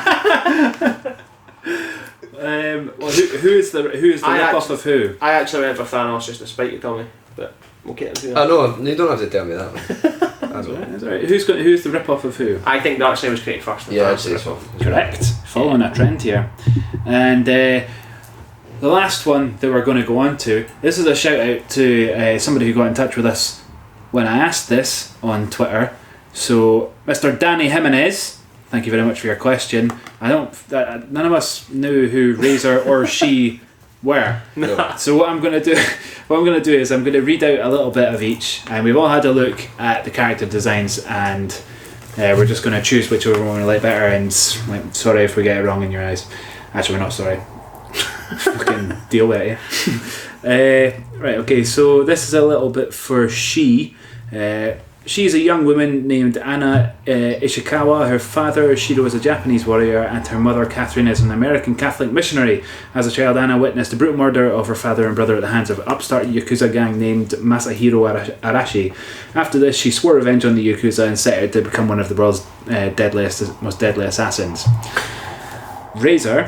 Speaker 2: um, well, who, who is the who is the
Speaker 1: I
Speaker 2: rip off
Speaker 1: actually-
Speaker 2: of who?
Speaker 1: I actually went for Thanos just to spite you, Tommy. But we'll get into
Speaker 3: I
Speaker 1: that.
Speaker 3: know. You don't have to tell me that. Man. I
Speaker 2: That's all
Speaker 3: know.
Speaker 2: right, that's all right. Who's got, who's the rip off of who?
Speaker 1: I think Darkseid was created first. and
Speaker 3: Yeah, I'd
Speaker 1: Thanos
Speaker 3: say
Speaker 1: was
Speaker 3: so.
Speaker 2: Correct. Following a trend here. And uh, the last one that we're going to go on to, this is a shout out to uh, somebody who got in touch with us when I asked this on Twitter. So, Mister Danny Jimenez thank you very much for your question. I don't. Uh, none of us knew who Razor or She were.
Speaker 3: No.
Speaker 2: So what I'm going to do, what I'm going to do is I'm going to read out a little bit of each, and we've all had a look at the character designs, and uh, we're just going to choose whichever one we like better. And like, sorry if we get it wrong in your eyes. Actually, we're not sorry. Fucking deal with it. Yeah? uh, right. Okay. So this is a little bit for She. Uh, She's a young woman named Anna uh, Ishikawa. Her father, Shiro, is a Japanese warrior, and her mother, Catherine, is an American Catholic missionary. As a child, Anna witnessed the brutal murder of her father and brother at the hands of an upstart Yakuza gang named Masahiro Ara- Arashi. After this, she swore revenge on the Yakuza and set out to become one of the world's uh, deadliest, most deadly assassins. Razor.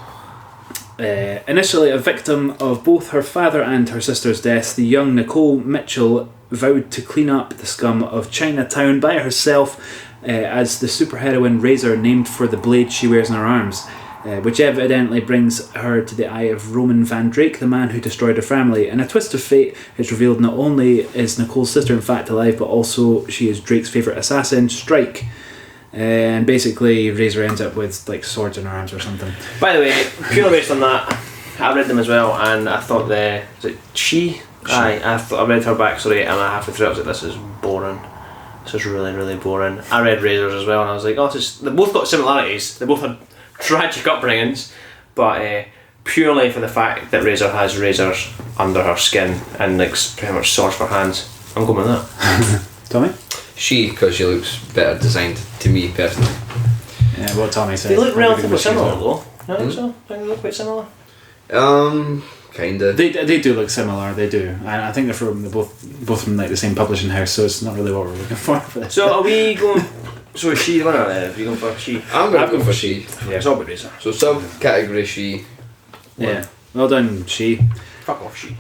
Speaker 2: Uh, initially a victim of both her father and her sister's deaths, the young Nicole Mitchell vowed to clean up the scum of Chinatown by herself uh, as the superheroine Razor, named for the blade she wears in her arms, uh, which evidently brings her to the eye of Roman Van Drake, the man who destroyed her family. In a twist of fate, it's revealed not only is Nicole's sister in fact alive, but also she is Drake's favourite assassin, Strike. Uh, and basically Razor ends up with like swords in her arms or something.
Speaker 1: By the way, purely based on that, I read them as well, and I thought the is it She? Aye, I thought I read her backstory, and I halfway through I was like, this is boring. This is really, really boring. I read Razor's as well, and I was like, oh, this is, they both got similarities. They both had tragic upbringings, but uh, purely for the fact that Razor has razors under her skin and like pretty much swords for hands, I'm going with that.
Speaker 2: Tommy?
Speaker 3: She, because she looks better designed to me personally.
Speaker 2: Yeah, what Tommy said.
Speaker 1: They look relatively similar
Speaker 2: Well.
Speaker 1: though. I think
Speaker 3: Mm.
Speaker 1: so. I think they look quite similar.
Speaker 3: Um, kinda.
Speaker 2: They they do look similar. They do, and I think they're from they're both both from like the same publishing house, so it's not really what we're looking for for this.
Speaker 1: So are we going? So is She the winner then? Are you going for She?
Speaker 3: I'm gonna
Speaker 2: I'm
Speaker 3: go
Speaker 2: going
Speaker 3: for
Speaker 2: for
Speaker 3: she.
Speaker 1: Yeah, it's all about Razor.
Speaker 3: So subcategory she.
Speaker 2: Yeah, well done, She.
Speaker 1: Fuck off, She.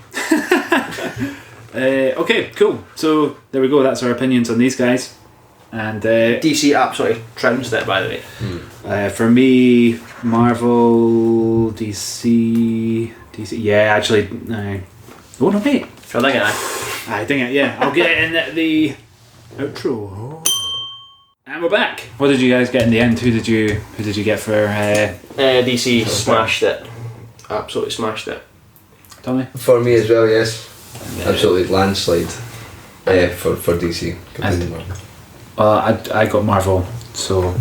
Speaker 2: Uh, okay, cool. So there we go. That's our opinions on these guys, and uh,
Speaker 1: D C absolutely trounced it, by the way.
Speaker 2: uh, for me, Marvel, D C, D C. Yeah, actually, no. Oh no, wait.
Speaker 1: Sure thing, aye.
Speaker 2: I think it. Yeah, I'll get it in the, the outro. And we're back. What did you guys get in the end? Who did you who did you get for uh,
Speaker 1: Uh, D C smashed it. Absolutely smashed it.
Speaker 2: Tommy?
Speaker 3: For me as well, yes. Absolutely landslide. Uh, for for D C. compared to
Speaker 2: And-
Speaker 3: Marvel.
Speaker 2: Well, I, I got Marvel, so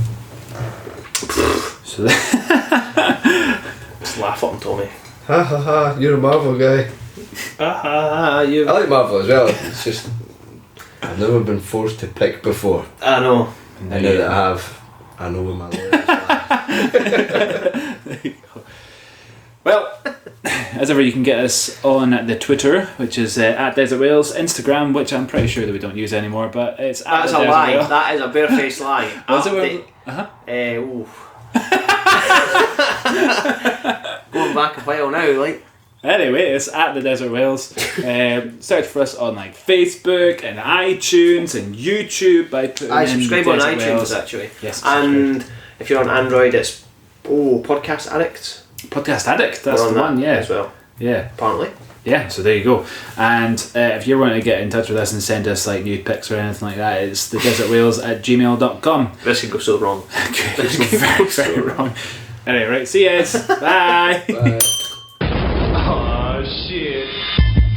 Speaker 2: so
Speaker 1: Just laugh at him, Tommy.
Speaker 3: Ha ha ha! You're a Marvel guy.
Speaker 1: Ah, you.
Speaker 3: I like Marvel as well. It's just I've never been forced to pick before,
Speaker 1: I know.
Speaker 3: and now that I have, I know where my loyalties lie.
Speaker 2: Well, as ever, you can get us on the Twitter, which is uh, at Desert Wales, Instagram, which I'm pretty sure that we don't use anymore, but it's at
Speaker 1: That's
Speaker 2: the
Speaker 1: a
Speaker 2: Desert
Speaker 1: lie.
Speaker 2: Whale.
Speaker 1: That is a barefaced lie.
Speaker 2: Was it
Speaker 1: Update-
Speaker 2: where- uh-huh.
Speaker 1: Eh, ooh. Going back a while now, like.
Speaker 2: Anyway, it's at the Desert Whales. Um, search for us on like Facebook and iTunes and YouTube by putting
Speaker 1: I
Speaker 2: in
Speaker 1: subscribe
Speaker 2: the
Speaker 1: on
Speaker 2: Desert
Speaker 1: iTunes
Speaker 2: Whales.
Speaker 1: actually.
Speaker 2: Yes,
Speaker 1: And if you're on Android, it's oh Podcast Addict.
Speaker 2: Podcast Addict. That's
Speaker 1: We're on
Speaker 2: the
Speaker 1: that
Speaker 2: one. Yeah,
Speaker 1: as well.
Speaker 2: yeah.
Speaker 1: Apparently.
Speaker 2: Yeah, so there you go. And uh, if you're wanting to get in touch with us and send us like nude pics or anything like that, it's the desert whales at gmail dot com.
Speaker 1: This could go so wrong.
Speaker 2: This is very, very wrong. Anyway, right, see you guys. Bye.
Speaker 3: Bye.
Speaker 4: Oh shit.